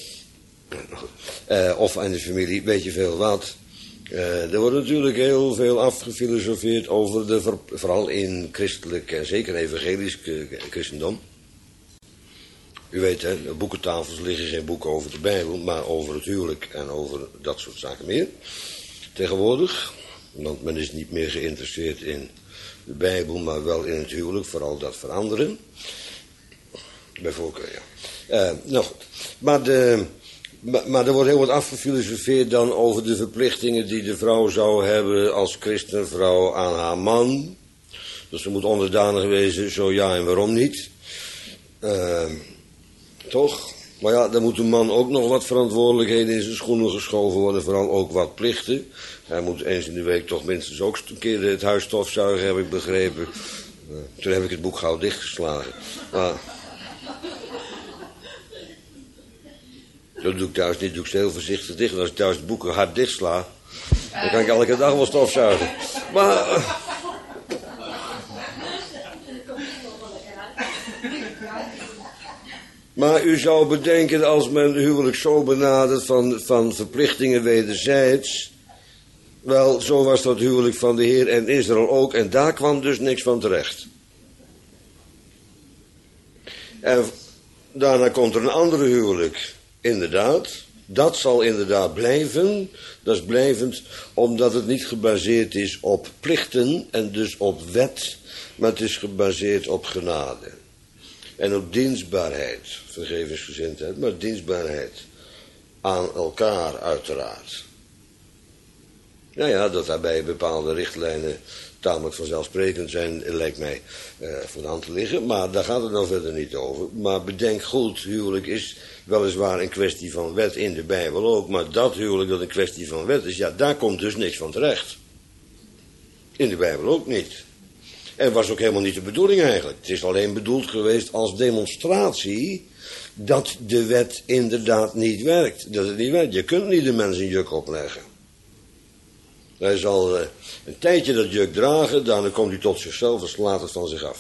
uh, of aan de familie, weet je veel wat. Uh, er wordt natuurlijk heel veel afgefilosofeerd over de, ver, vooral in christelijk en zeker evangelisch christendom. U weet, hè, op boekentafels liggen geen boeken over de Bijbel, maar over het huwelijk en over dat soort zaken meer. Tegenwoordig, want men is niet meer geïnteresseerd in de Bijbel, maar wel in het huwelijk, vooral dat veranderen. Bij voorkeur, ja. Uh, nou goed, maar, de, maar, maar er wordt heel wat afgefilosofeerd dan over de verplichtingen die de vrouw zou hebben als christenvrouw aan haar man. Dus ze moet onderdanig wezen, zo ja en waarom niet. Uh, toch? Maar ja, dan moet de man ook nog wat verantwoordelijkheden in zijn schoenen geschoven worden, vooral ook wat plichten. Hij moet eens in de week toch minstens ook een keer het huis stofzuigen, heb ik begrepen. Uh, toen heb ik het boek gauw dichtgeslagen. Maar dat doe ik thuis niet, doe ik heel voorzichtig dicht. En als ik thuis het boek hard dichtsla, dan kan ik elke dag wel stofzuigen. Maar Uh, Maar u zou bedenken, als men huwelijk zo benadert van, van verplichtingen wederzijds. Wel, zo was dat huwelijk van de Heer en Israël ook. En daar kwam dus niks van terecht. En daarna komt er een andere huwelijk. Inderdaad, dat zal inderdaad blijven. Dat is blijvend, omdat het niet gebaseerd is op plichten en dus op wet. Maar het is gebaseerd op genade. En op dienstbaarheid, vergevensgezindheid, maar dienstbaarheid aan elkaar uiteraard. Nou ja, dat daarbij bepaalde richtlijnen tamelijk vanzelfsprekend zijn, lijkt mij uh, voor de hand te liggen. Maar daar gaat het nou verder niet over. Maar bedenk goed, huwelijk is weliswaar een kwestie van wet in de Bijbel ook. Maar dat huwelijk dat een kwestie van wet is, ja, daar komt dus niks van terecht. In de Bijbel ook niet. En was ook helemaal niet de bedoeling eigenlijk. Het is alleen bedoeld geweest als demonstratie dat de wet inderdaad niet werkt. Dat het niet werkt. Je kunt niet de mens een juk opleggen. Hij zal uh, een tijdje dat juk dragen, daarna komt hij tot zichzelf en slaat het van zich af.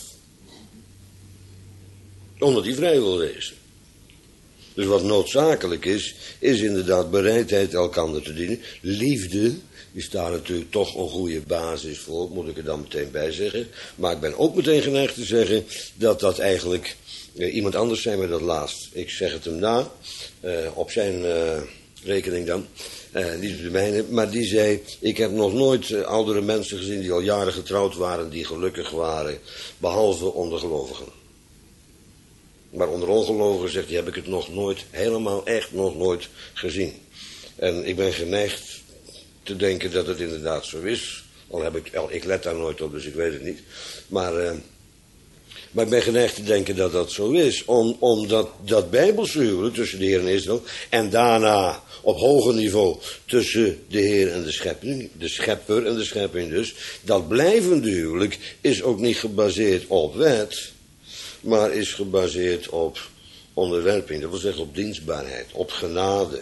Omdat hij vrij wil wezen. Dus wat noodzakelijk is, is inderdaad bereidheid elkander te dienen. Liefde is daar natuurlijk toch een goede basis voor, moet ik er dan meteen bij zeggen. Maar ik ben ook meteen geneigd te zeggen dat dat eigenlijk uh, iemand anders zei met dat laatst. Ik zeg het hem na, uh, op zijn uh, rekening dan. Uh, niet de mijne, maar die zei, ik heb nog nooit uh, oudere mensen gezien die al jaren getrouwd waren, die gelukkig waren, behalve onder gelovigen. Maar onder ongelovigen, zegt hij, heb ik het nog nooit, helemaal echt nog nooit gezien. En ik ben geneigd te denken dat het inderdaad zo is. Al heb ik, al, ik let daar nooit op, dus ik weet het niet. Maar, uh, maar ik ben geneigd te denken dat dat zo is. Om, omdat dat bijbelse huwelijk tussen de Heer en Israël, en daarna op hoger niveau tussen de Heer en de schepping, de schepper en de schepping dus, dat blijvende huwelijk is ook niet gebaseerd op wet, maar is gebaseerd op onderwerping. Dat wil zeggen op dienstbaarheid, op genade.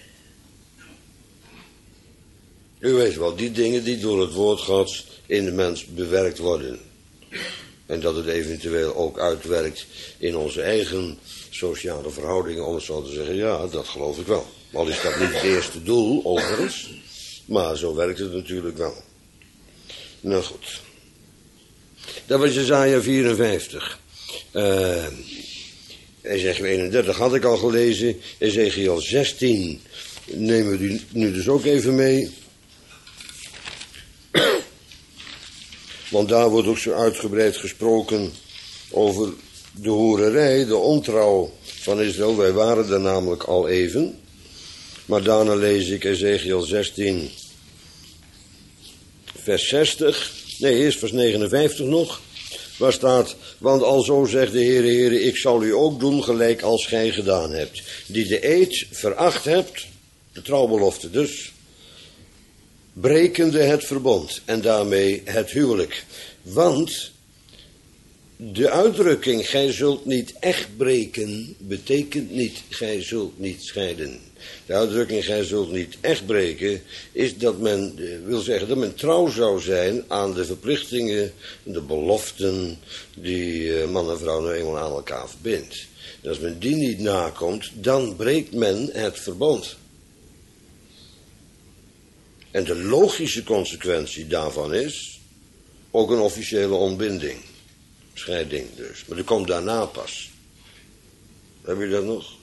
U weet wel, die dingen die door het woord Gods in de mens bewerkt worden. En dat het eventueel ook uitwerkt in onze eigen sociale verhoudingen, om het zo te zeggen. Ja, dat geloof ik wel. Al is dat niet het eerste doel, overigens. Maar zo werkt het natuurlijk wel. Nou goed. Dat was Jesaja vierenvijftig. Uh, Ezekiel eenendertig had ik al gelezen. Ezekiel zestien nemen we nu dus ook even mee. Want daar wordt ook zo uitgebreid gesproken over de hoererij, de ontrouw van Israël. Wij waren daar namelijk al even. Maar daarna lees ik Ezekiel zestien, vers zestig. Nee, eerst vers negenenvijftig nog. Waar staat, want alzo zegt de Heere, Heere, ik zal u ook doen gelijk als gij gedaan hebt. Die de eed veracht hebt, de trouwbelofte dus, brekende het verbond en daarmee het huwelijk. Want de uitdrukking, gij zult niet echt breken, betekent niet, gij zult niet scheiden. De uitdrukking, gij zult niet echt breken, is dat men, wil zeggen dat men trouw zou zijn aan de verplichtingen, de beloften die man en vrouw nou eenmaal aan elkaar verbindt. En als men die niet nakomt, dan breekt men het verbond. En de logische consequentie daarvan is ook een officiële ontbinding. Scheiding dus. Maar die komt daarna pas. Heb je dat nog?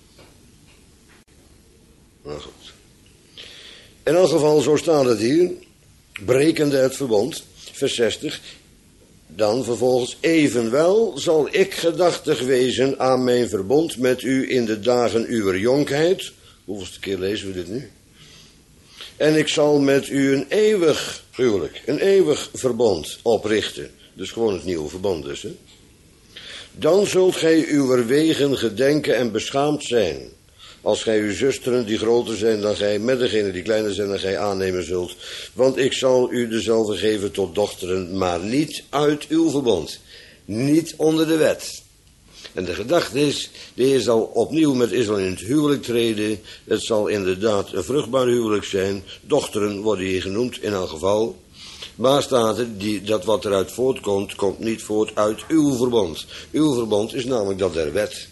Nou goed. In elk geval, zo staat het hier. Brekende het verbond. Vers zestig. Dan vervolgens, evenwel zal ik gedachtig wezen aan mijn verbond met u in de dagen uwer jonkheid. Hoeveelste keer lezen we dit nu? En ik zal met u een eeuwig huwelijk, een eeuwig verbond oprichten. Dus gewoon het nieuwe verbond dus. Hè? Dan zult gij uw wegen gedenken en beschaamd zijn. Als gij uw zusteren die groter zijn dan gij, met degenen die kleiner zijn dan gij aannemen zult. Want ik zal u dezelfde geven tot dochteren, maar niet uit uw verbond. Niet onder de wet. En de gedachte is, de Heer zal opnieuw met Israël in het huwelijk treden. Het zal inderdaad een vruchtbaar huwelijk zijn. Dochteren worden hier genoemd in elk geval. Maar staat er, die, dat wat eruit voortkomt, komt niet voort uit uw verbond. Uw verbond is namelijk dat der wet.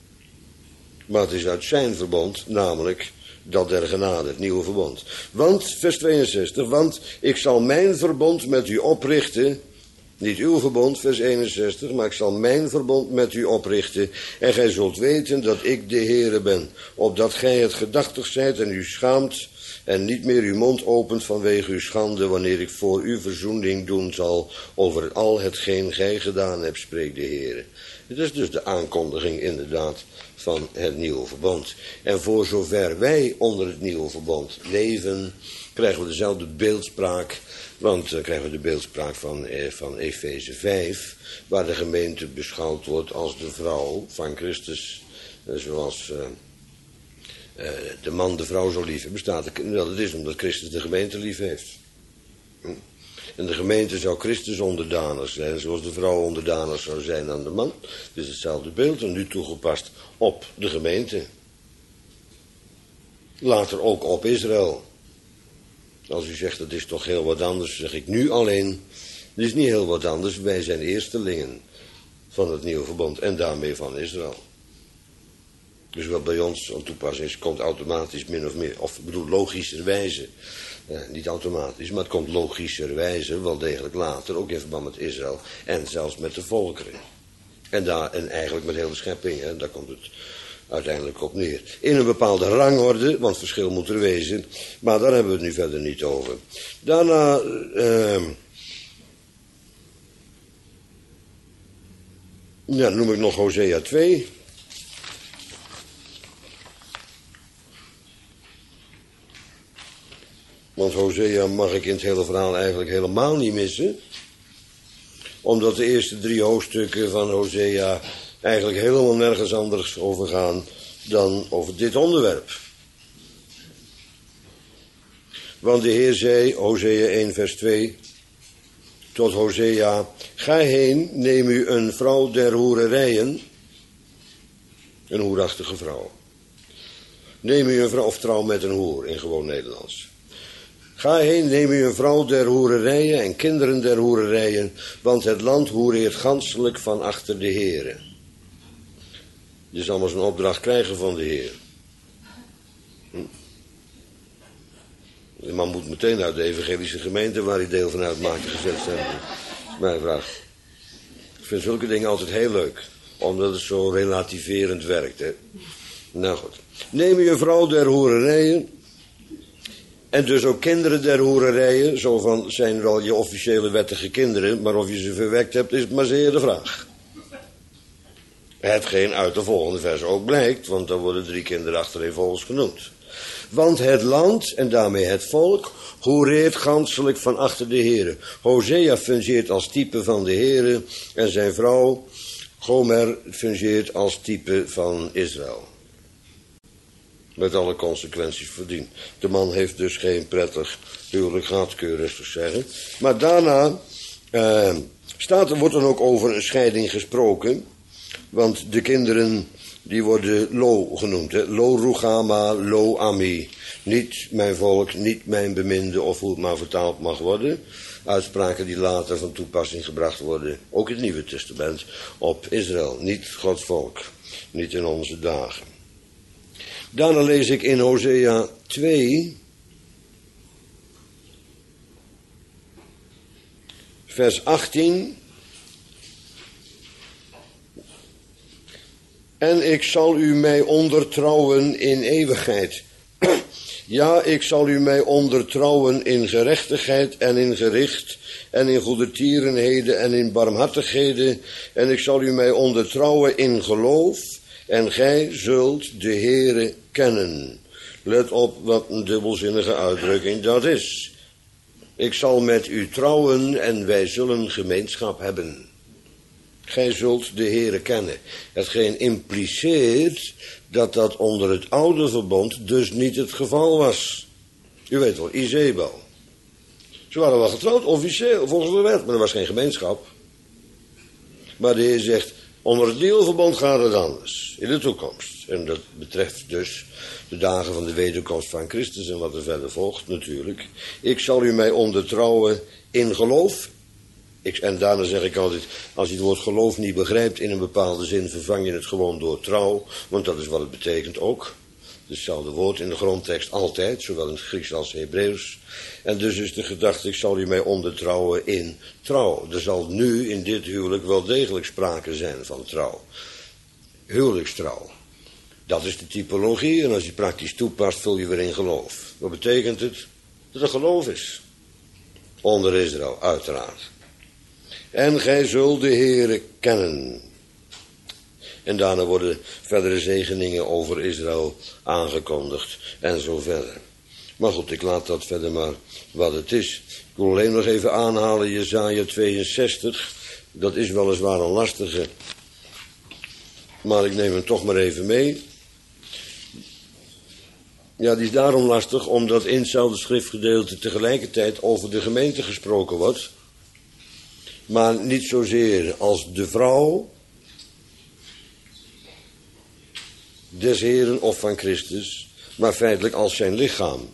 Maar het is uit zijn verbond, namelijk dat der genade, het nieuwe verbond. Want, vers tweeënzestig, want ik zal mijn verbond met u oprichten. Niet uw verbond, vers eenenzestig, maar ik zal mijn verbond met u oprichten. En gij zult weten dat ik de Heere ben. Opdat gij het gedachtig zijt en u schaamt. En niet meer uw mond opent vanwege uw schande, wanneer ik voor u verzoening doen zal over al hetgeen gij gedaan hebt, spreekt de Heere. Het is dus de aankondiging inderdaad van het nieuwe verbond. En voor zover wij onder het nieuwe verbond leven, krijgen we dezelfde beeldspraak. Want dan krijgen we de beeldspraak van, eh, van Efeze vijf, waar de gemeente beschouwd wordt als de vrouw van Christus. Eh, zoals eh, eh, de man de vrouw zo lief heeft. Bestaat, wel, dat is omdat Christus de gemeente lief heeft. Hm? En de gemeente zou Christus onderdanig zijn, zoals de vrouw onderdanig zou zijn aan de man. Het is hetzelfde beeld en nu toegepast op de gemeente. Later ook op Israël. Als u zegt dat is toch heel wat anders, zeg ik nu alleen. Het is niet heel wat anders, wij zijn eerstelingen van het nieuwe verbond en daarmee van Israël. Dus wat bij ons aan toepassing is, komt automatisch min of meer, of ik bedoel logischerwijze, eh, niet automatisch, maar het komt logischerwijze wel degelijk later, ook in verband met Israël en zelfs met de volkeren. En, daar, en eigenlijk met heel de schepping, hè, daar komt het uiteindelijk op neer. In een bepaalde rangorde, want verschil moet er wezen, maar daar hebben we het nu verder niet over. Daarna uh, ja, noem ik nog Hosea twee. Want Hosea mag ik in het hele verhaal eigenlijk helemaal niet missen. Omdat de eerste drie hoofdstukken van Hosea eigenlijk helemaal nergens anders over gaan dan over dit onderwerp. Want de Heer zei, Hosea één vers twee, tot Hosea, ga heen, neem u een vrouw der hoererijen, een hoerachtige vrouw. Neem u een vrouw, of trouw met een hoer, in gewoon Nederlands. Ga heen, neem u een vrouw der hoererijen en kinderen der hoererijen, want het land hoereert ganselijk van achter de Heere. Je zal maar zo'n opdracht krijgen van de Heer. Hm. De man moet meteen uit de evangelische gemeente waar hij deel van uitmaakte gezet zijn. Mijn vraag. Ik vind zulke dingen altijd heel leuk, omdat het zo relativerend werkt. Hè? Nou goed. Neem u een vrouw der hoererijen. En dus ook kinderen der hoererijen, zo van zijn wel je officiële wettige kinderen, maar of je ze verwekt hebt is maar zeer de vraag. Hetgeen uit de volgende vers ook blijkt, want dan worden drie kinderen achtereenvolgens genoemd. Want het land, en daarmee het volk, hoereert ganselijk van achter de Heere. Hosea fungeert als type van de Heere en zijn vrouw Gomer fungeert als type van Israël. Met alle consequenties verdien. De man heeft dus geen prettig huwelijk gehad, kun je rustig zeggen. Maar daarna uh, staat er, wordt dan ook over een scheiding gesproken. Want de kinderen, die worden Lo genoemd. Hè? Lo Rugama, Lo Ami. Niet mijn volk, niet mijn beminde, of hoe het maar vertaald mag worden. Uitspraken die later van toepassing gebracht worden, ook in het Nieuwe Testament, op Israël. Niet Gods volk, niet in onze dagen. Daarna lees ik in Hosea twee, vers achttien. En ik zal u mij ondertrouwen in eeuwigheid. Ja, ik zal u mij ondertrouwen in gerechtigheid en in gericht en in goedertierenheden en in barmhartigheden. En ik zal u mij ondertrouwen in geloof en gij zult de Heere kennen. Let op wat een dubbelzinnige uitdrukking dat is. Ik zal met u trouwen en wij zullen gemeenschap hebben. Gij zult de Heere kennen. Hetgeen impliceert dat dat onder het oude verbond dus niet het geval was. U weet wel, Izebel. Ze waren wel getrouwd, officieel, volgens de wet, maar er was geen gemeenschap. Maar de Heer zegt, onder het nieuwe verbond gaat het anders, in de toekomst. En dat betreft dus de dagen van de wederkomst van Christus en wat er verder volgt natuurlijk. Ik zal u mij ondertrouwen in geloof. Ik, en daarna zeg ik altijd, als je het woord geloof niet begrijpt in een bepaalde zin, vervang je het gewoon door trouw, want dat is wat het betekent ook. Hetzelfde woord in de grondtekst altijd, zowel in het Grieks als het Hebreeuws. En dus is de gedachte, ik zal u mij ondertrouwen in trouw. Er zal nu in dit huwelijk wel degelijk sprake zijn van trouw. Huwelijkstrouw. Dat is de typologie en als je praktisch toepast, vul je weer in geloof. Wat betekent het? Dat er geloof is. Onder Israël, uiteraard. En gij zult de Heere kennen. En daarna worden verdere zegeningen over Israël aangekondigd en zo verder. Maar goed, ik laat dat verder maar wat het is. Ik wil alleen nog even aanhalen Jesaja tweeënzestig. Dat is weliswaar een lastige, maar ik neem hem toch maar even mee. Ja, die is daarom lastig omdat in hetzelfde schriftgedeelte tegelijkertijd over de gemeente gesproken wordt. Maar niet zozeer als de vrouw des Heren of van Christus, maar feitelijk als zijn lichaam.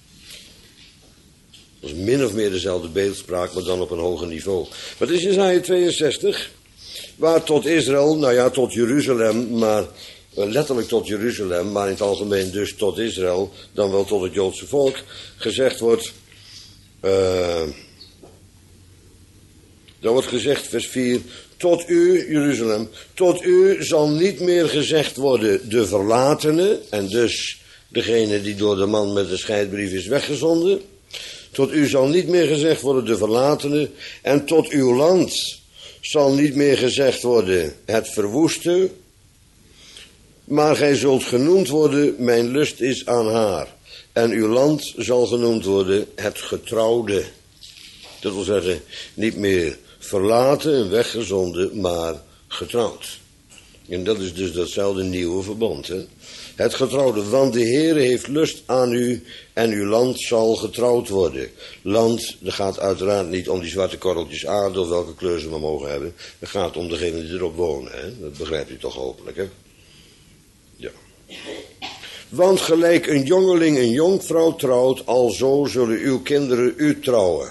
Dat is min of meer dezelfde beeldspraak, maar dan op een hoger niveau. Wat is Jesaja tweeënzestig? Waar tot Israël, nou ja, tot Jeruzalem, maar letterlijk tot Jeruzalem, maar in het algemeen dus tot Israël, dan wel tot het Joodse volk, gezegd wordt, uh, Dan wordt gezegd, vers vier, tot u, Jeruzalem, tot u zal niet meer gezegd worden de verlatene, en dus degene die door de man met de scheidbrief is weggezonden. Tot u zal niet meer gezegd worden de verlatene, en tot uw land zal niet meer gezegd worden het verwoeste, maar gij zult genoemd worden, mijn lust is aan haar. En uw land zal genoemd worden het getrouwde. Dat wil zeggen, niet meer verlaten en weggezonden, maar getrouwd. En dat is dus datzelfde nieuwe verbond. Hè? Het getrouwde, want de Heere heeft lust aan u en uw land zal getrouwd worden. Land, dat gaat uiteraard niet om die zwarte korreltjes aarde of welke kleur ze maar mogen hebben. Het gaat om degenen die erop wonen. Hè? Dat begrijpt u toch hopelijk, hè? Ja. Want gelijk een jongeling een jonkvrouw trouwt, alzo zullen uw kinderen u trouwen.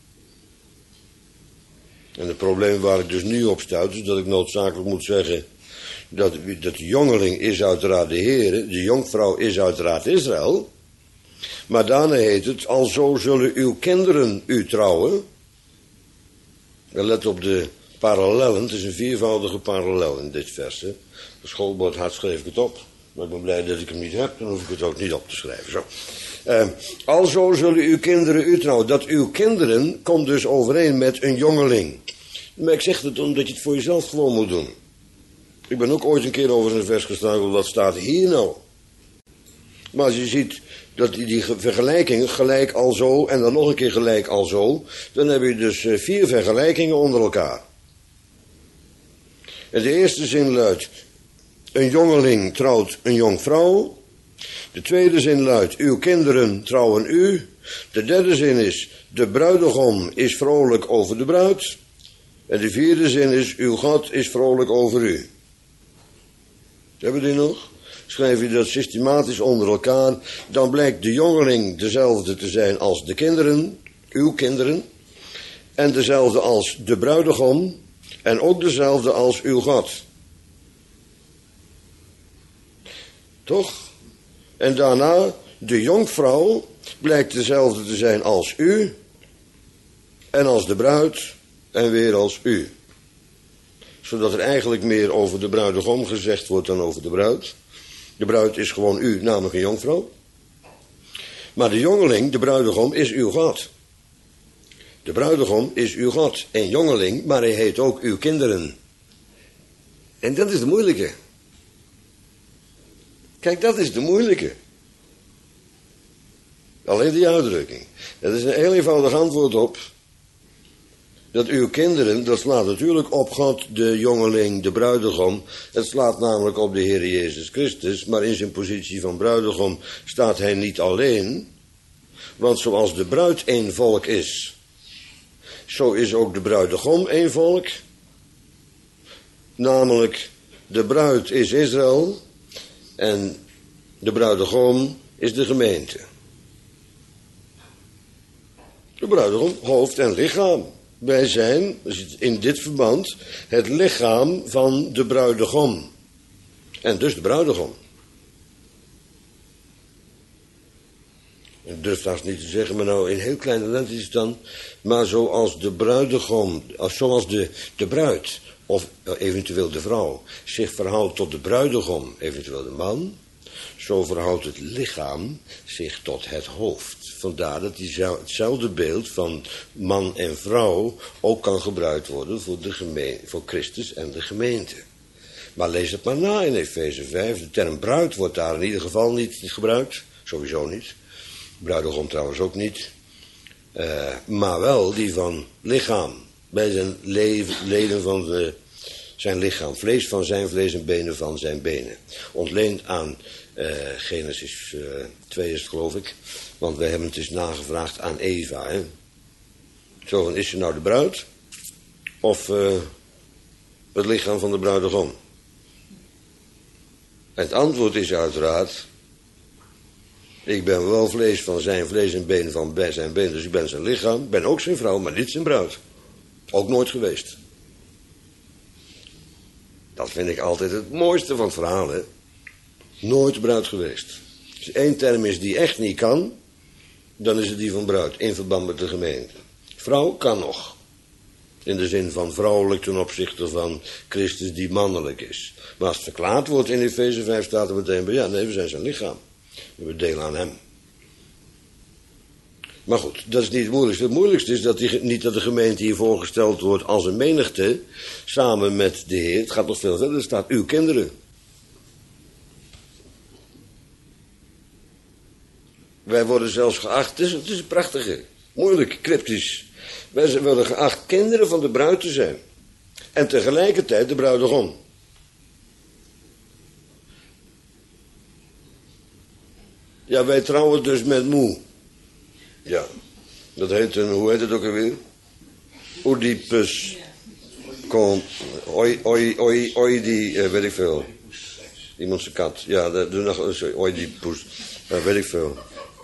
En het probleem waar ik dus nu op stuit, is dat ik noodzakelijk moet zeggen, dat, dat de jongeling is uiteraard de Heere, de jonkvrouw is uiteraard Israël. Maar daarna heet het, alzo zullen uw kinderen u trouwen. En let op de parallellen, het is een viervoudige parallel in dit vers. Hè. De schoolbord had schreef ik het op. Maar ik ben blij dat ik hem niet heb, dan hoef ik het ook niet op te schrijven. Zo. Uh, alzo zullen uw kinderen u trouwen. Dat uw kinderen komt dus overeen met een jongeling. Maar ik zeg het omdat je het voor jezelf gewoon moet doen. Ik ben ook ooit een keer over een vers gestruikeld, wat staat hier nou? Maar als je ziet dat die, die vergelijkingen gelijk alzo en dan nog een keer gelijk alzo, dan heb je dus vier vergelijkingen onder elkaar. En de eerste zin luidt, een jongeling trouwt een jonkvrouw. De tweede zin luidt, uw kinderen trouwen u. De derde zin is, de bruidegom is vrolijk over de bruid. En de vierde zin is, uw God is vrolijk over u. Hebben we die nog? Schrijf je dat systematisch onder elkaar, dan blijkt de jongeling dezelfde te zijn als de kinderen, uw kinderen. En dezelfde als de bruidegom. En ook dezelfde als uw God. Toch? En daarna, de jonkvrouw blijkt dezelfde te zijn als u, en als de bruid, en weer als u. Zodat er eigenlijk meer over de bruidegom gezegd wordt dan over de bruid. De bruid is gewoon u, namelijk een jonkvrouw. Maar de jongeling, de bruidegom, is uw God. De bruidegom is uw God. Een jongeling, maar hij heet ook uw kinderen. En dat is de moeilijke. Kijk, dat is de moeilijke. Alleen die uitdrukking. Dat is een heel eenvoudig antwoord op. Dat uw kinderen, dat slaat natuurlijk op God, de jongeling, de bruidegom. Het slaat namelijk op de Heer Jezus Christus. Maar in zijn positie van bruidegom staat hij niet alleen. Want zoals de bruid één volk is, zo is ook de bruidegom één volk. Namelijk, de bruid is Israël. En de bruidegom is de gemeente. De bruidegom, hoofd en lichaam. Wij zijn, in dit verband, het lichaam van de bruidegom. En dus de bruidegom. Ik durf trouwens niet te zeggen, maar nou in heel kleine letters dan. Maar zoals de bruidegom, zoals de, de bruid, of eventueel de vrouw, zich verhoudt tot de bruidegom, eventueel de man, zo verhoudt het lichaam zich tot het hoofd. Vandaar dat die, hetzelfde beeld van man en vrouw ook kan gebruikt worden voor, de gemeen, voor Christus en de gemeente. Maar lees het maar na in Efeze vijf. De term bruid wordt daar in ieder geval niet, niet gebruikt. Sowieso niet. Bruidegom trouwens ook niet. Uh, maar wel die van lichaam. Bij zijn le leden van de, zijn lichaam. Vlees van zijn vlees en benen van zijn benen. Ontleend aan uh, Genesis uh, twee is het geloof ik. Want wij hebben het eens nagevraagd aan Eva. Hè? Zo van, is ze nou de bruid? Of uh, het lichaam van de bruidegom? En het antwoord is uiteraard, ik ben wel vlees van zijn vlees en been van zijn been, dus ik ben zijn lichaam, ben ook zijn vrouw, maar niet zijn bruid. Ook nooit geweest. Dat vind ik altijd het mooiste van het verhaal, hè. Nooit bruid geweest. Als er één term is die echt niet kan, dan is het die van bruid, in verband met de gemeente. Vrouw kan nog. In de zin van vrouwelijk ten opzichte van Christus die mannelijk is. Maar als het verklaard wordt in Efeze vijf staat er meteen bij, ja nee, we zijn zijn lichaam. We delen aan hem. Maar goed, dat is niet het moeilijkste. Het moeilijkste is dat die, niet dat de gemeente hier voorgesteld wordt als een menigte, samen met de Heer. Het gaat nog veel verder, er staat uw kinderen. Wij worden zelfs geacht, het is, het is een prachtige, moeilijk, cryptisch. Wij worden geacht kinderen van de bruid te zijn. En tegelijkertijd de bruidegom. Ja, wij trouwen dus met moe. Ja, dat heet een, hoe heet het ook alweer? Oedipus. Kon, oi, oi, oi, oi, die, eh, weet ik veel. Iemand zijn kat. Ja, dat doe nog eens, Oedipus. Ja, weet ik veel.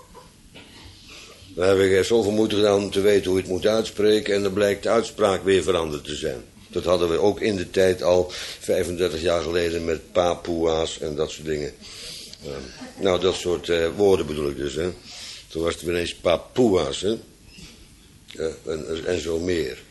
Daar heb ik zoveel moeite gedaan om te weten hoe je het moet uitspreken. En dan blijkt de uitspraak weer veranderd te zijn. Dat hadden we ook in de tijd al vijfendertig jaar geleden met Papua's en dat soort dingen. Uh, nou, dat soort uh, woorden bedoel ik dus, hè. Toen was het ineens Papua's, hè. Uh, en, en zo meer.